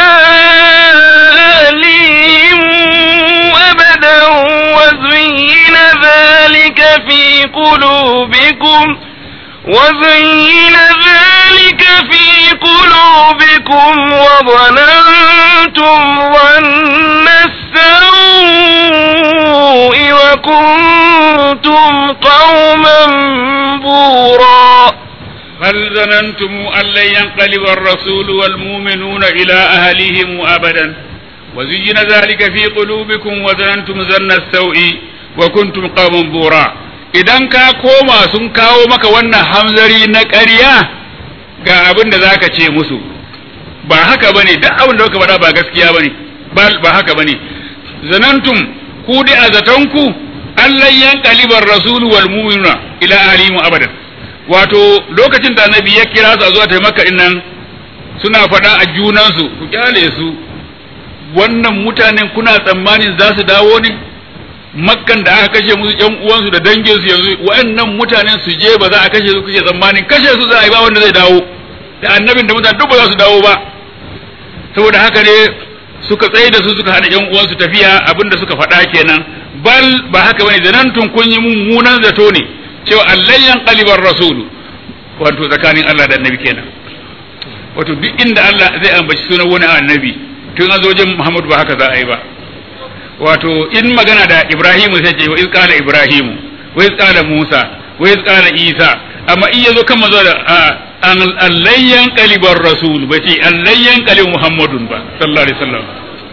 أهلهم أبدا وزين ذلك في قلوبكم وزين ذلك في قلوبكم وظننتم ظن السوء وكنتم قوما بورا هل ظننتم أن لن ينقلب الرسول والمؤمنون إلى أهلهم أبدا وزين ذلك في قلوبكم وظننتم ظن السوء وكنتم قوما بورا idan ka koma sun kawo maka wannan hamzari na ƙarya ga abin da zaka ce musu ba haka bane duk abin da kuka faɗa ba gaskiya bane ba haka bane zanantum ku da azatanku Allah yanqalibar rasulu wal mu'minuna ila ahlihim abadan wato lokacin da annabi ya kira su a zuwa taimaka innan suna faɗa a junansu ku kyale su wannan mutanen kuna tsammanin za su dawo ne makkan da aka kashe musu ƴan uwansu da dangin su yanzu wa'annan mutanen su je ba za a kashe su kuke tsammanin kashe su za a yi ba wanda zai dawo da annabin da mutanen duk ba za su dawo ba saboda haka ne suka tsaye da su suka hana ƴan uwansu tafiya abinda suka faɗa kenan bal ba haka bane zanantun kun yi mummunan zato ne cewa allayyan qalibar rasulu wato tsakanin Allah da annabi kenan wato duk inda Allah zai ambaci sunan wani annabi tun a zojin Muhammadu ba haka za a yi ba wato in magana da Ibrahimu sai ce wa iz qala Ibrahimu wa iz qala Musa wa iz qala Isa amma in yazo kan mazo da allayyan qalibar rasul ba ce allayyan qalib Muhammadun ba sallallahu alaihi wasallam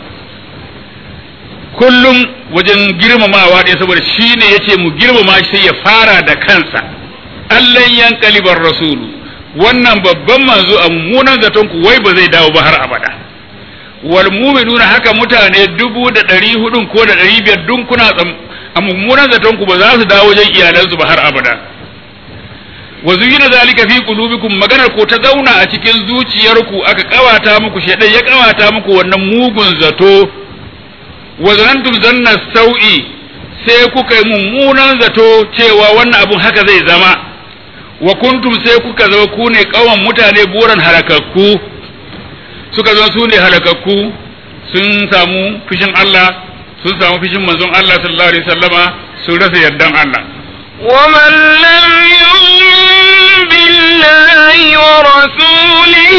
kullum wajen girmamawa da saboda shine yace mu girmama shi sai ya fara da kansa allayyan qalibar rasul wannan babban manzo a mummunan zaton ku wai ba zai dawo ba har abada wal mu'minuna haka mutane dubu da ɗari hudun ko da ɗari biyar dun kuna a mummunan zaton ku ba za su dawo wajen iyalansu ba har abada wa zuyina zalika fi qulubikum maganar ko ta zauna a cikin zuciyarku aka kawata muku shedan ya kawata muku wannan mugun zato wa zanantum zanna sau'i sai kuka yi mummunan zato cewa wannan abun haka zai zama wa kuntum sai kuka zama ku ne kawan mutane buran harakakku suka zo su ne halakakku sun samu fishin Allah sun samu fishin manzon Allah sallallahu alaihi wasallama sun rasa yardan Allah ومن لم يؤمن بالله ورسوله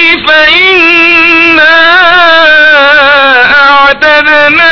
فإنا أعتدنا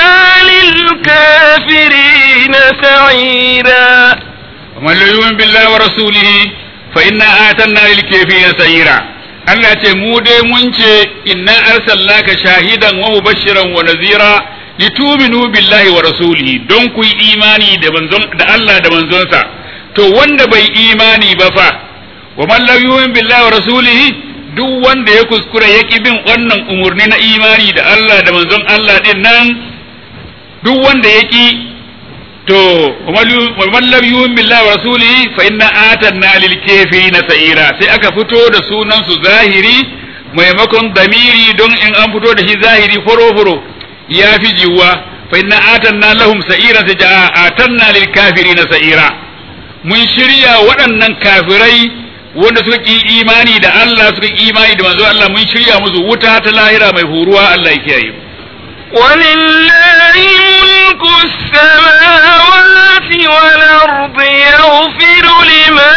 للكافرين سعيرا ومن لم يؤمن بالله ورسوله فإنا أعتدنا للكافرين سعيرا Allah ce mu dai mun ce inna arsalnaka shahidan wa mubashiran wa nazira litu'minu billahi wa rasulihi don ku yi imani da manzon da Allah da manzonsa to wanda bai imani ba fa wa man lam yu'min billahi wa rasulihi duk wanda ya kuskura ya ki bin wannan umurni na imani da Allah da manzon Allah din nan duk wanda yaki to man lam yu'min billahi wa rasulihi fa inna atanna lil kafirina sa'ira sai aka fito da sunan su zahiri maimakon damiri don in an fito da shi zahiri foro foro ya fi jiwa fa inna atanna lahum sa'ira sai ja atanna lil kafirina sa'ira mun shirya waɗannan kafirai wanda suka ki imani da Allah suka ki imani da manzo Allah mun shirya musu wuta ta lahira mai huruwa Allah ya kiyaye mu ولله ملك السماوات والأرض يغفر لمن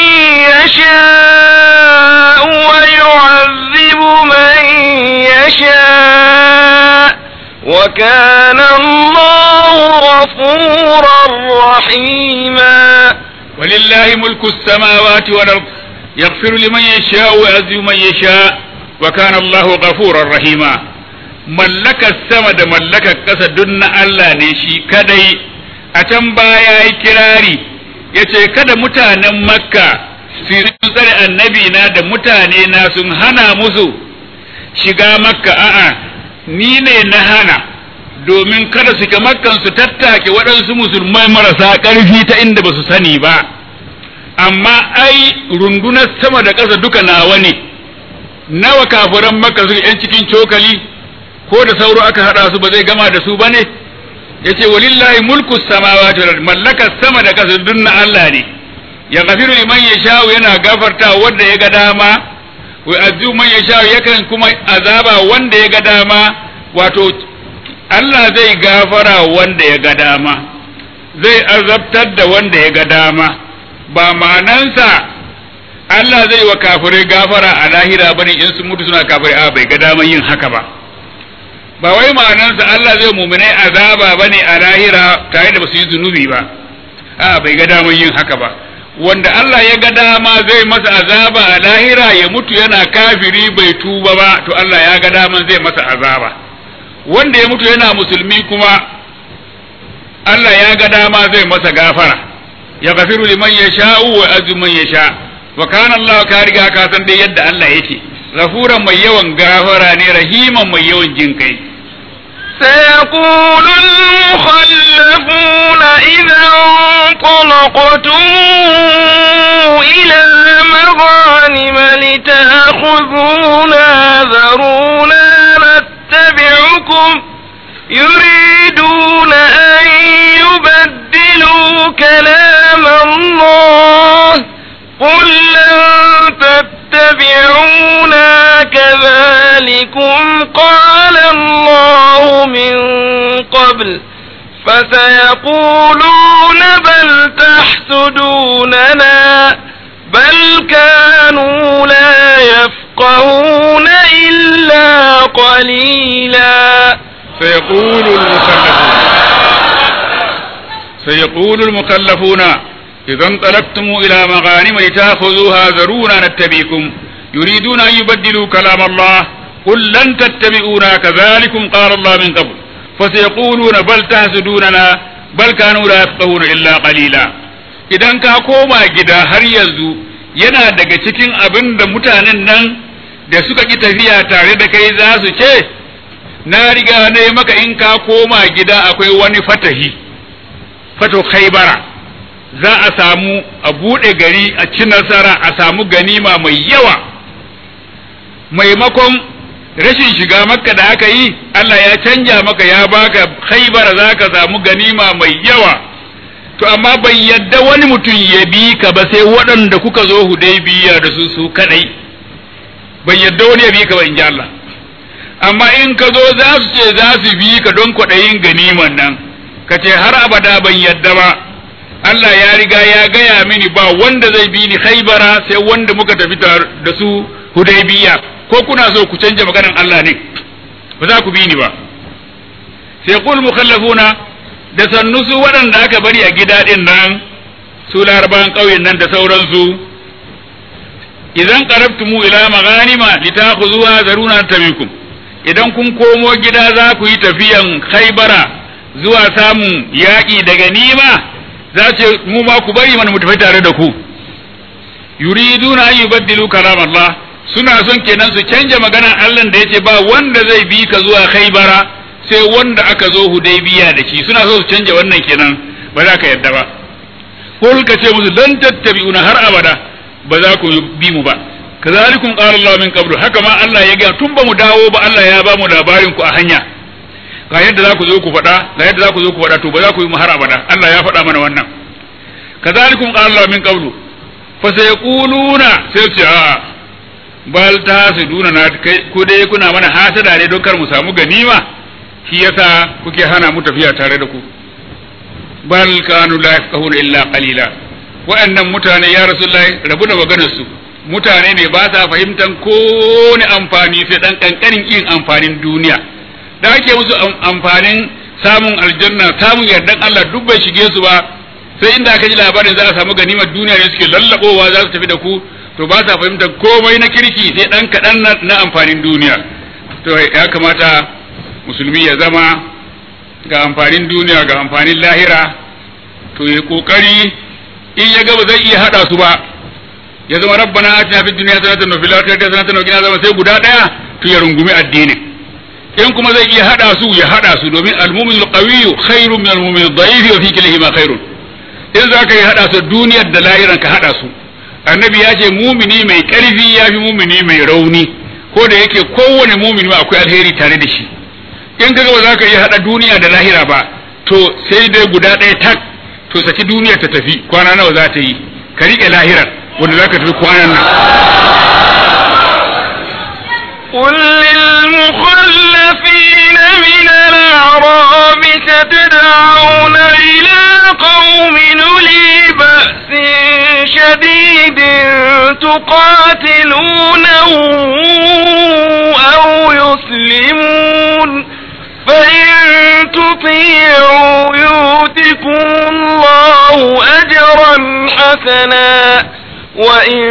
يشاء ويعذب من يشاء وكان الله غفورا رحيما ولله ملك السماوات والأرض يغفر لمن يشاء ويعذب من يشاء وكان الله غفورا رحيما mallakar sama da mallakar ƙasa duk na Allah ne shi kadai a can baya yi kirari ya ce kada mutanen makka su tsare annabi na da mutane na sun hana musu shiga makka a'a ni ne na hana domin kada su ga makkan su tattake waɗansu musulmai marasa ƙarfi ta inda ba su sani ba amma ai rundunar sama da ƙasa duka nawa ne nawa kafiran makka su yan cikin cokali ko da sauro aka hada su ba zai gama da su bane yace walillahi mulku samawati wal mallaka sama da kasa dunna Allah ne ya gafiru liman yasha yana gafarta wanda ya ga dama wa azu man yasha yakan kuma azaba wanda ya ga dama wato Allah zai gafara wanda ya ga dama zai azabtar da wanda ya ga dama ba ma'anansa Allah zai wa kafirai gafara a lahira bane in sun mutu suna kafirai a bai ga dama yin haka ba ba wai ma'anarsa Allah zai muminai azaba bane a lahira tare da basu yi zunubi ba a bai ga daman yin haka ba wanda Allah ya ga dama zai masa azaba a lahira ya mutu yana kafiri bai tuba ba to Allah ya ga daman zai masa azaba wanda ya mutu yana musulmi kuma Allah ya ga dama zai masa gafara ya gafiru liman yasha'u wa azu man yasha wa kana Allah ka riga ka san dai yadda Allah yake gafuran mai yawan gafara ne rahiman mai yawan jinkai سيقول المخلفون إذا انطلقتم إلى مغانم لتأخذونا ذرونا نتبعكم يريدون أن يبدلوا كلام الله قل لن تتبعونا كذلكم قال الله من قبل فسيقولون بل تحسدوننا بل كانوا لا يفقهون إلا قليلا سيقول المخلفون سيقول المخلفون إذا انطلقتم إلى مغانم لتأخذوها ذرونا نتبعكم يريدون أن يبدلوا كلام الله قل لن تتبعونا كذلكم قال الله من قبل فسيقولون بل تحسدوننا بل كانوا لا يفقهون إلا قليلا idan ka koma gida har yanzu yana daga cikin abin da mutanen nan da suka ki tafiya tare da kai za su ce na riga ne maka in ka koma gida akwai wani fatahi fato khaybara za a samu a bude gari a ci nasara a samu ganima mai yawa maimakon rashin shiga makka da aka yi Allah ya canja maka ya baka khaybara za ka samu ganima mai yawa to amma bai yadda wani mutum ya bi ka ba sai waɗanda kuka zo Hudaybiya da su su kadai bai yadda wani ya bi ka ba in ji Allah amma in ka zo za su ce za su bi ka don kwaɗayin ganiman nan ka ce har abada ban yadda ba Allah ya riga ya gaya mini ba wanda zai bi ni Khaybara sai wanda muka tafi da su Hudaybiya ko kuna so ku canja maganar Allah ne ba za ku bi ni ba sai qul mukhallafuna da sannu su waɗanda aka bari a gida ɗin nan su larabawan ƙauyen nan da sauransu idan qarabtumu ila maghanima litakhuzuha zaruna tabikum idan kun komo gida za ku yi tafiyan Khaybara zuwa samun yaƙi da ganima za ce mu ma ku bari mana mu tafi tare da ku yuriduna an yubaddilu kalam Allah suna son kenan su canja maganar Allah da yace ba wanda zai bi ka zuwa Khaybara sai wanda aka zo Hudaybiya da shi suna so su canja wannan kenan ba za ka yadda ba kul ka ce musu lan tattabi'una har abada ba za ku bi mu ba kazalikum qala Allah min qablu haka ma Allah ya ga tun ba mu dawo ba Allah ya ba mu labarin ku a hanya ga yadda za ku zo ku faɗa ga yadda za ku zo ku faɗa to ba za ku yi mu har abada Allah ya faɗa mana wannan kazalikum qala Allah min qablu fa sayquluna sai ce a bal tasiduna na ku dai kuna mana hasada ne don kar mu samu ganima shi yasa kuke hana mu tafiya tare da ku bal kanu la yafqahuna illa qalila wa'annan mutane ya rasulullahi rabu da maganar su mutane ne ba sa fahimtan ko ne amfani sai dan kankanin yin amfanin duniya da ake musu amfanin samun aljanna samun yardan Allah duk bai shige su ba sai inda aka ji labarin za a samu ganimar duniya ne suke lallabowa za su tafi da ku to ba sa fahimtar komai na kirki sai dan kadan na amfanin duniya to ya kamata musulmi ya zama ga amfanin duniya ga amfanin lahira to ya kokari in ya ga ba zai iya hada su ba ya zama rabbana atina fid dunya hasanatan wa fil akhirati hasanatan wa qina azaban sai guda daya to ya rungumi addini in kuma zai iya hada su ya hada su domin al-mu'min al-qawiyyu khairun min al-mu'min ad-da'if wa fi kilihima khairun in za ka yi hada su duniyar da lahiran ka hada su annabi ya ce mumini mai karfi ya fi mumini mai rauni ko da yake kowane mumini akwai alheri tare da shi in kaga ba za ka iya hada duniya da lahira ba to sai dai guda ɗaya tak to saki duniya ta tafi kwana nawa za ta yi ka riƙe lahirar wanda za ka tafi kwanan nan قل للمخلفين من الأعراب ستدعون إلى قوم أولي بأس شديد تقاتلونه أو يسلمون فإن تطيعوا يؤتكم الله أجرا حسنا وإن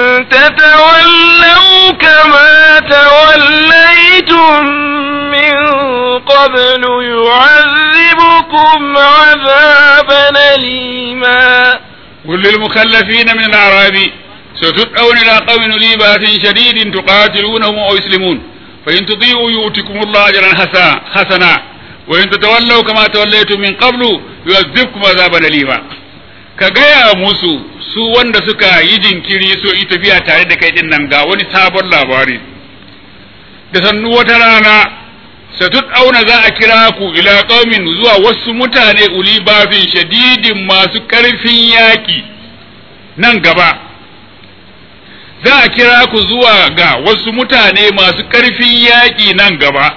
تتولوا كما توليتم من قبل يعذبكم عذابا أليما قل للمخلفين من الأعراب ستدعون إلى قوم أولي بأس شديد تقاتلونهم أو يسلمون فإن تطيعوا يؤتكم الله أجرا حسنا وإن تتولوا كما توليتم من قبل يعذبكم عذابا أليما ka gaya musu su wanda suka yi jinkiri so yi tafiya tare da kai din nan ga wani sabon labari da sannu wata rana satut auna za a kira ku ila qaumin zuwa wasu mutane uli bafin shadidin masu karfin yaki nan gaba za a kira ku zuwa ga wasu mutane masu karfin yaki nan gaba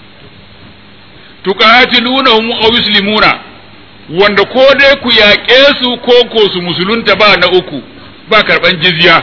tuqatilunahum aw yuslimuna wanda ko dai ku yaƙe su ko ko su musulunta ba na uku ba karɓan jizya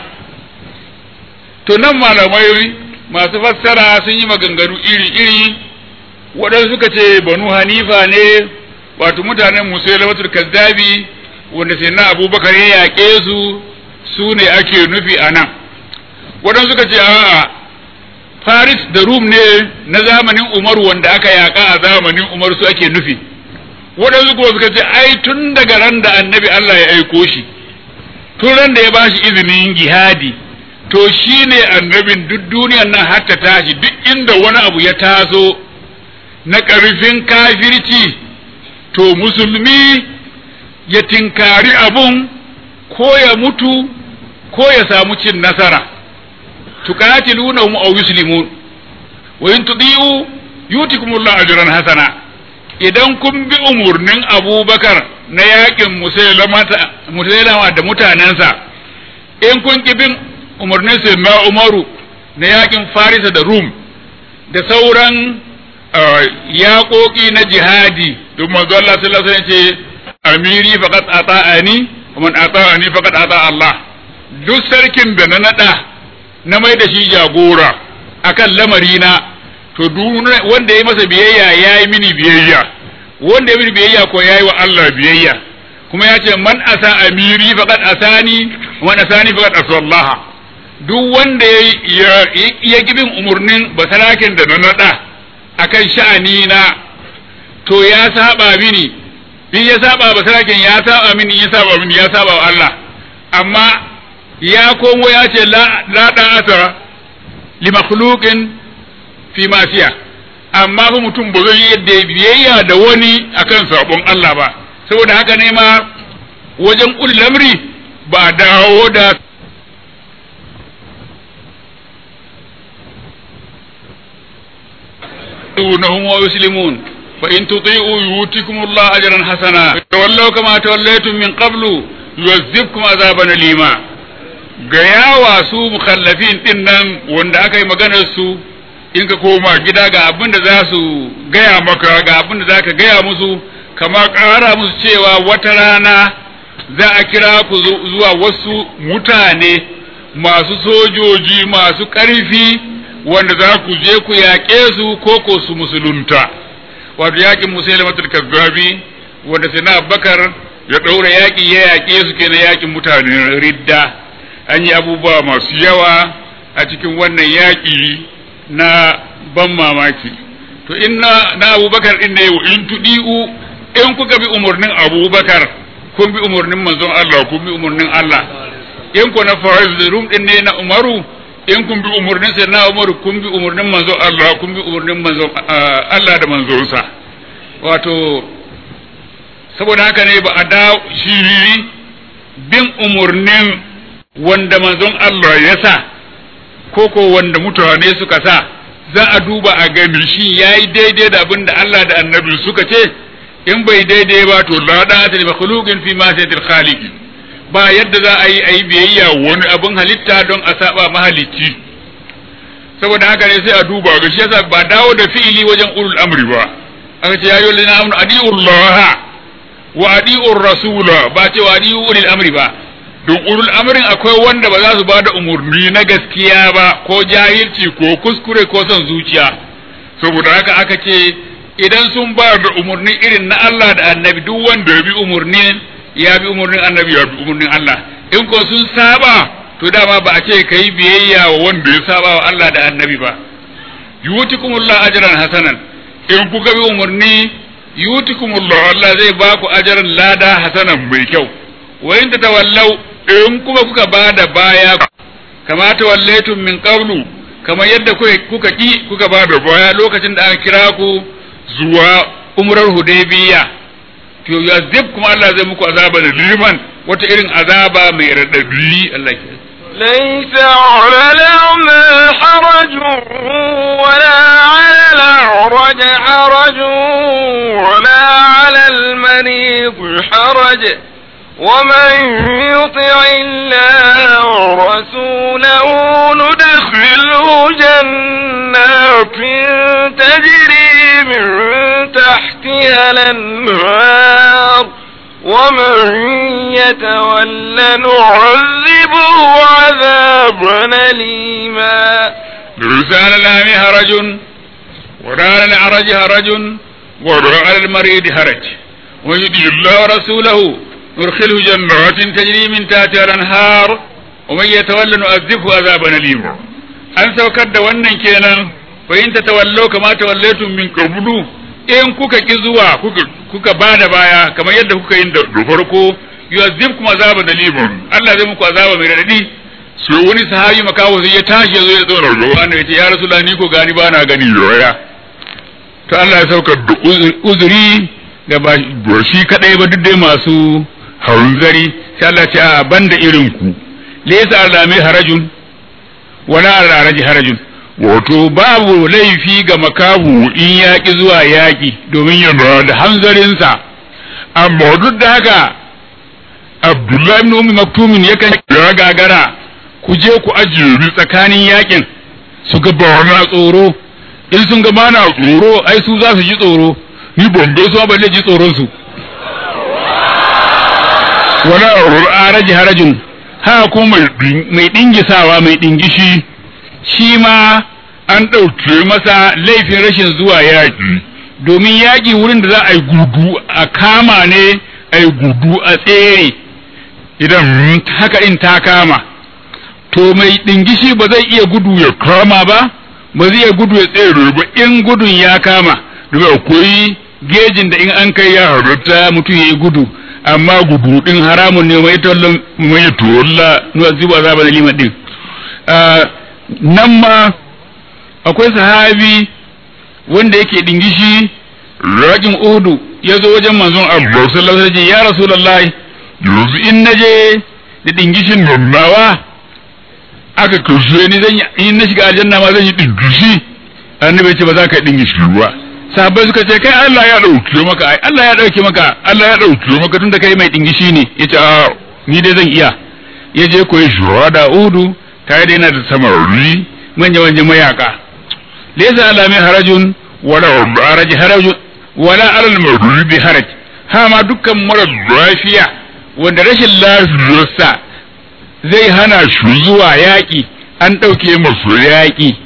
to nan malamai masu fassara sun yi maganganu iri-iri waɗansu suka ce banu hanifa ne wato mutanen musailamatul kazzabi wanda sai na abubakar ya yaƙe su su ne ake nufi a nan waɗansu suka ce a'a faris da rum ne na zamanin umaru wanda aka yaƙa a zamanin umar su ake nufi waɗansu kuma suka ce ai tun daga ran da annabi Allah ya aiko shi tun ran da ya bashi izinin jihadi to shine annabin duk duniyan nan har ta tashi duk inda wani abu ya taso na ƙarfin kafirci to musulmi ya tinkari abun ko ya mutu ko ya samu cin nasara tuqatilunahum aw yuslimun wa in tudiu yutikumullahu ajran hasana idan kun bi umurnin abubakar na yakin musailama da mutanensa in kun ki bin umurnin sayyidina umaru na yakin farisa da rum da sauran yaƙoƙi na jihadi don manzo Allah sallallahu alaihi wasallam ce amiri faqad ata'ani wa man ata'ani faqad ata Allah duk sarkin da na nada na mai da shi jagora akan lamarina to wanda ya masa biyayya ya yi mini biyayya wanda ya mini biyayya ko ya yi wa Allah biyayya kuma ya ce man asa amiri faqad asani wa man asani faqad asa Allah duk wanda ya ya gibin umurnin basarakin da na nada akan sha'ani na to ya saba mini in ya saba basarakin ya saba mini ya saba mini ya saba wa Allah amma ya komo ya ce la la da'ata li makhluqin fi masiya amma fa mutum ba zai yadda biyayya da wani akan sabon Allah ba saboda haka ne ma wajen ulul amri ba dawo da tunahum wa yuslimun fa in tuti'u yutikum Allah ajran hasana tawallaw kama tawallaytum min qablu yu'azzibkum azaban alima ga yawa su mukhallafin din nan wanda aka yi maganar su in ka koma gida ga abin da za su gaya maka ga abin da za ka gaya musu kama ƙara musu cewa wata rana za a kira ku zuwa wasu mutane masu sojoji masu ƙarfi wanda za ku je ku yaƙe su ko ko su musulunta wato yaƙin musailamatul kazzabi wanda sai na Abubakar ya ɗaura yaƙi ya yaƙe su kenan yaƙin mutanen ridda an yi abubuwa masu yawa a cikin wannan yaƙi na ban mamaki to in na, na Abubakar din ne in tudi'u in kuka bi umarnin Abubakar kun bi umarnin manzon Allah kun bi umarnin Allah in ku na Faiz Rum din ne na Umaru in kun bi umarnin sai na Umaru kun bi umarnin manzon Allah kun bi umarnin manzon Allah da manzonsa wato saboda haka ne ba a da shi bin umarnin wanda manzon Allah ya sa koko wanda mutane suka sa za a duba a gani shi yayi daidai da abin da Allah da Annabi suka ce in bai daidai ba to la da ta makhluqin fi ma sayyidil khaliq ba yadda za a yi ayi biyayya wani abin halitta don a saba mahalicci saboda haka ne sai a duba ga shi yasa ba dawo da fi'ili wajen ulul amri ba aka ce ya ayyuhal ladina amanu adiullaha wa adiur rasula ba ce wa adiu ulul amri ba don ulul amrin akwai wanda ba za su ba da umurni na gaskiya ba ko jahilci ko kuskure ko son zuciya saboda haka aka ce idan sun ba da umurni irin na Allah da Annabi duk wanda ya bi umurnin ya bi umurnin Annabi ya bi umurnin Allah in ko sun saba to dama ba a ce kai biyayya wa wanda ya saba wa Allah da Annabi ba yutikumullahu ajran hasanan in kuka bi umurni yutikumullahu Allah zai ba ku ajran lada hasanan mai kyau wa in tatawallaw in kuma kuka bada baya kama tawallaytum min qablu kamar yadda kuka ki kuka bada baya lokacin da aka kira ku zuwa umrar hudaybiya to yazib kuma Allah zai muku azaba da liman wata irin azaba mai radadi Allah ke ليس على الأعمى حرج ولا على الأعرج حرج ولا على المريض حرج ومن يطع الله ورسوله ندخله جنات تجري من تحتها الأنهار ومن يتولى نعذبه عذابا أليما ليس على الأعمى حرج ولا على الأعرج حرج ولا على المريض حرج ومن يطع الله ورسوله ندخله جنات تجري من تحتها الانهار ومن يتولى نعذبه عذابا اليما an saukar da wannan kenan fa in tatawallu kama tawallaytum min qablu in kuka ki zuwa kuka kuka bada baya kamar yadda kuka yin da farko yu'azzibkum azaban alima Allah zai muku azaba mai radadi sai wani sahabi makawo sai ya tashi yazo ya zauna ruwa annabi ya ce ya rasulullah ni ko gani ba na gani roya to Allah ya saukar da uzuri ga ba shi kadai ba duk dai masu hanzari sai Allah ce a banda irin ku laysa alami harajun wala alaraji harajun wato babu laifi ga makahu in yaki zuwa yaki domin ya da hanzarin sa amma duk da haka Abdullahi ibn Ummi Maktum yakan ya gagara ku je ku ajiye tsakanin yakin su ga ba tsoro in sun ga bana tsoro ai su za su ji tsoro ni bombe su ba ji tsoron su wala araji harajin ha ko mai dingisawa mai dingishi shi ma an ɗauke masa laifin rashin zuwa yaƙi domin yaƙi wurin da za a yi gudu a kama ne a yi gudu a tsere idan haka in ta kama to mai dingishi ba zai iya gudu ya kama ba ba zai iya gudu ya tsere ba in gudun ya kama domin akwai gejin da in an kai ya halatta mutum ya yi gudu amma gudu din haramun ne mai tallon mai tolla nuwazibu azaba da liman din nan ma akwai sahabi wanda yake dingishi yakin Uhud ya zo wajen manzon Allah sallallahu alaihi wasallam ya Rasulullahi yanzu in naje da dingishin nawa aka kushe ni zan in na shiga aljanna ma zan yi dingishi annabi ce ba za ka dingishi ba sahabbai suka ce kai Allah ya dauke maka ai Allah ya dauke maka Allah ya dauke maka tunda kai mai dingishi ne yace a ni dai zan iya yaje koyi shura da Uhud tare da yana da samarri manya manya mayaka laysa ala min harajun wala haraj harajun wala alal marhubi haraj ha ma dukkan mara lafiya wanda rashin lafiyarsa zai hana shi zuwa yaƙi an ɗauke masu yaƙi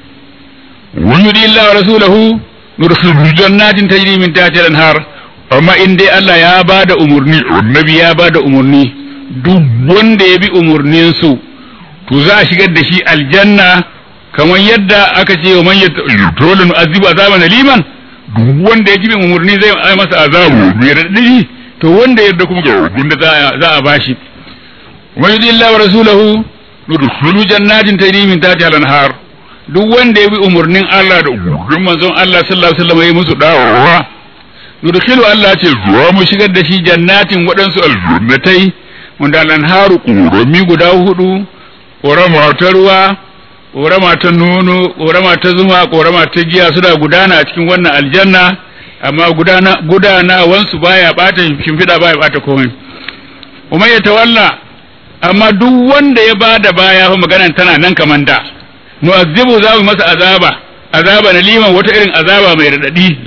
wani yudi Allah wa rasulahu nurkhilu jannatin tajri min tahtiha al-anhar amma in dai Allah ya bada umurni annabi ya bada umurni duk wanda ya bi umurnin su to za a shigar da shi aljanna kamar yadda aka ce wa man yatawallu azibu azaban liman duk wanda ya gibi umurni zai ai masa azabu mai radadi to wanda yadda kuma ga gunda za a bashi wa yudillahu wa rasulahu nudkhulu jannatin tajri min tahtiha al-anhar duk wanda ya bi umurnin Allah da umurnin manzon Allah sallallahu alaihi wasallam ya musu dawowa nudkhilu Allah ce zuwa mu shigar da shi jannatin wadansu aljannatai wanda al-anharu qurami guda hudu ƙorama ta ruwa ƙorama ta nono ƙorama ta zuma ƙorama ta giya suna gudana a cikin wannan aljanna amma gudana gudanawansu baya bata shimfiɗa baya bata komai kuma ya tawalla amma duk wanda ya bada baya fa maganan tana nan kaman da nu'azzibu za mu masa azaba azaba na liman wata irin azaba mai radadi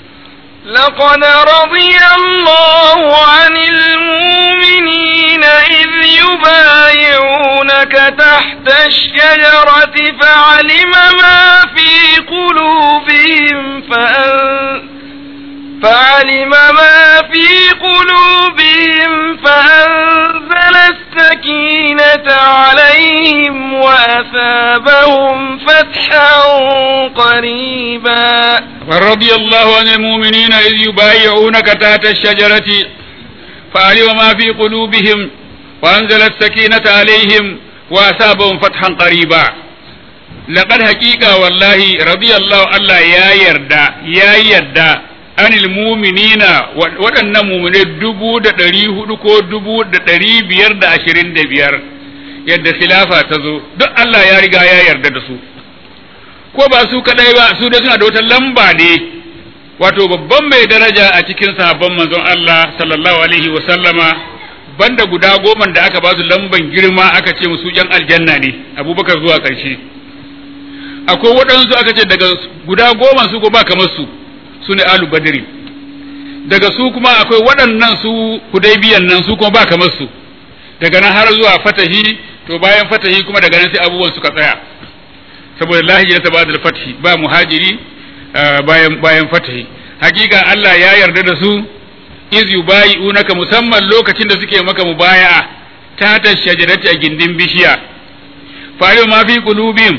لقد رضي الله عن المؤمنين إذ يبايعونك تحت الشجرة فعلم ما في قلوبهم فأن فعلم ما في قلوبهم فأنزل السكينة عليهم وأثابهم فتحا قريبا فرضي الله عن المؤمنين إذ يبايعونك تحت الشجرة فعلم ما في قلوبهم وأنزل السكينة عليهم وأثابهم فتحا قريبا لقد حقيقة والله رضي الله الله يا يردا يا يردا anil muminina waɗannan muminai dubu da ɗari hudu ko dubu da ɗari biyar da ashirin da biyar yadda khilafa ta zo duk Allah ya riga ya yarda da su ko ba su kadai ba su da suna da wata lamba ne wato babban mai daraja a cikin sahabban manzon Allah sallallahu alaihi wa sallama banda guda goma da aka ba su lamban girma aka ce musu yan aljanna ne Abubakar zuwa ƙarshe akwai waɗansu aka ce daga guda goma su ko ba kamar su su ne alu badri daga su kuma akwai waɗannan su hudaybiyan nan su kuma ba kamar su daga nan har zuwa fatahi to bayan fatahi kuma daga nan sai abubuwan suka tsaya saboda lahi ta bada fatahi ba muhajiri bayan bayan fatahi hakika Allah ya yarda da su iz yubayi'unaka musamman lokacin da suke maka mubaya'a ta ta shajarati a gindin bishiya fa ma fi qulubihim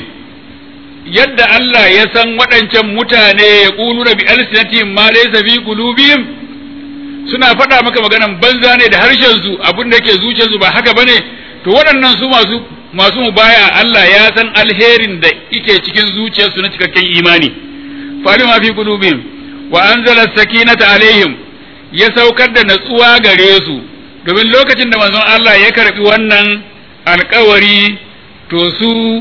yadda Allah ya san waɗancan mutane ya ƙulu da bi alsinatihim ma laysa fi qulubihim suna faɗa maka maganan banza ne da harshen su abin da yake zuciyar su ba haka bane to waɗannan su masu masu mubaya Allah ya san alherin da yake cikin zuciyar su na cikakken imani fa ma fi qulubihim wa anzala sakinata alaihim ya saukar da natsuwa gare su domin lokacin da manzon Allah ya karbi wannan alƙawari to su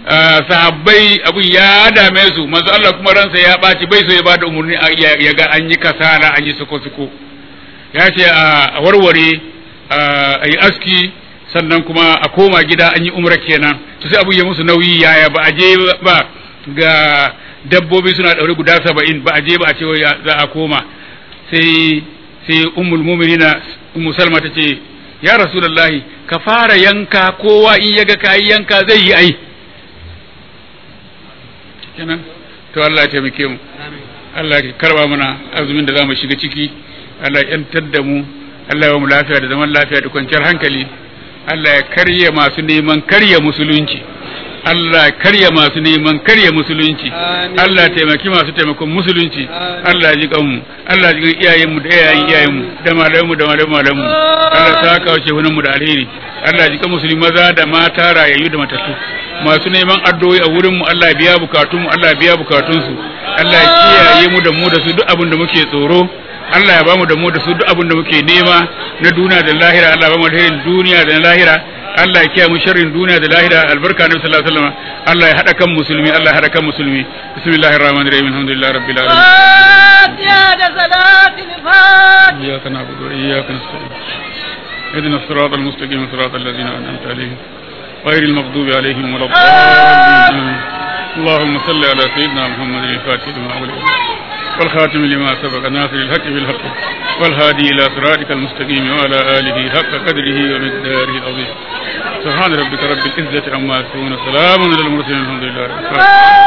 sahabbai abun ya dame su manzo Allah kuma ransa ya baci bai so ya bada umurni ya ga an yi kasala an yi suko-suko ya ce a warware a yi aski sannan kuma a koma gida an yi umra kenan to sai abu ya musu nauyi yaya ba a je ba ga dabbobi suna daure guda saba'in ba a je ba a ce za a koma sai sai ummul mu'minina ummu salma ta ce ya rasulullahi ka fara yanka kowa in yaga kai yanka zai yi ai kenan to Allah ya taimake mu Allah ya karba mana azumin da zamu shiga ciki Allah ya yantar da mu Allah ya mu lafiya da zaman lafiya da kwanciyar hankali Allah ya karya masu neman karya musulunci Allah ya karya masu neman karya musulunci Allah ya taimaki masu taimakon musulunci Allah ya ji kanmu Allah ya ji iyayen mu da iyayen iyayen mu da malamu mu da malamu malamu Allah ya saka wa shehunan mu da alheri Allah ya ji kan musulmi maza da mata rayayyu da matattu masu neman addu'o'i a wurin mu Allah ya biya bukatun mu Allah ya biya bukatun su Allah ya kiyaye mu da mu da su duk abin da muke tsoro Allah ya bamu da mu da su duk abin da muke nema na duniya da lahira Allah ya bamu da duniya da lahira Allah ya kiyaye mu sharrin duniya da lahira albarka nabi sallallahu alaihi wasallam Allah ya hada kan musulmi Allah ya hada kan musulmi bismillahir rahmanir rahim alhamdulillahi rabbil alamin ya da salatin fatiha iyyaka na'budu wa iyyaka nasta'in اهدنا الصراط المستقيم صراط الذين انعمت عليهم غير المغضوب عليهم ولا الضالين اللهم صل على سيدنا محمد الفاتح لما أغلق والخاتم لما سبق ناصر الحق بالحق والهادي إلى صراطك المستقيم وعلى آله حق قدره ومقداره العظيم سبحان ربك رب العزة عما يصفون سلام على المرسلين الحمد لله رب العالمين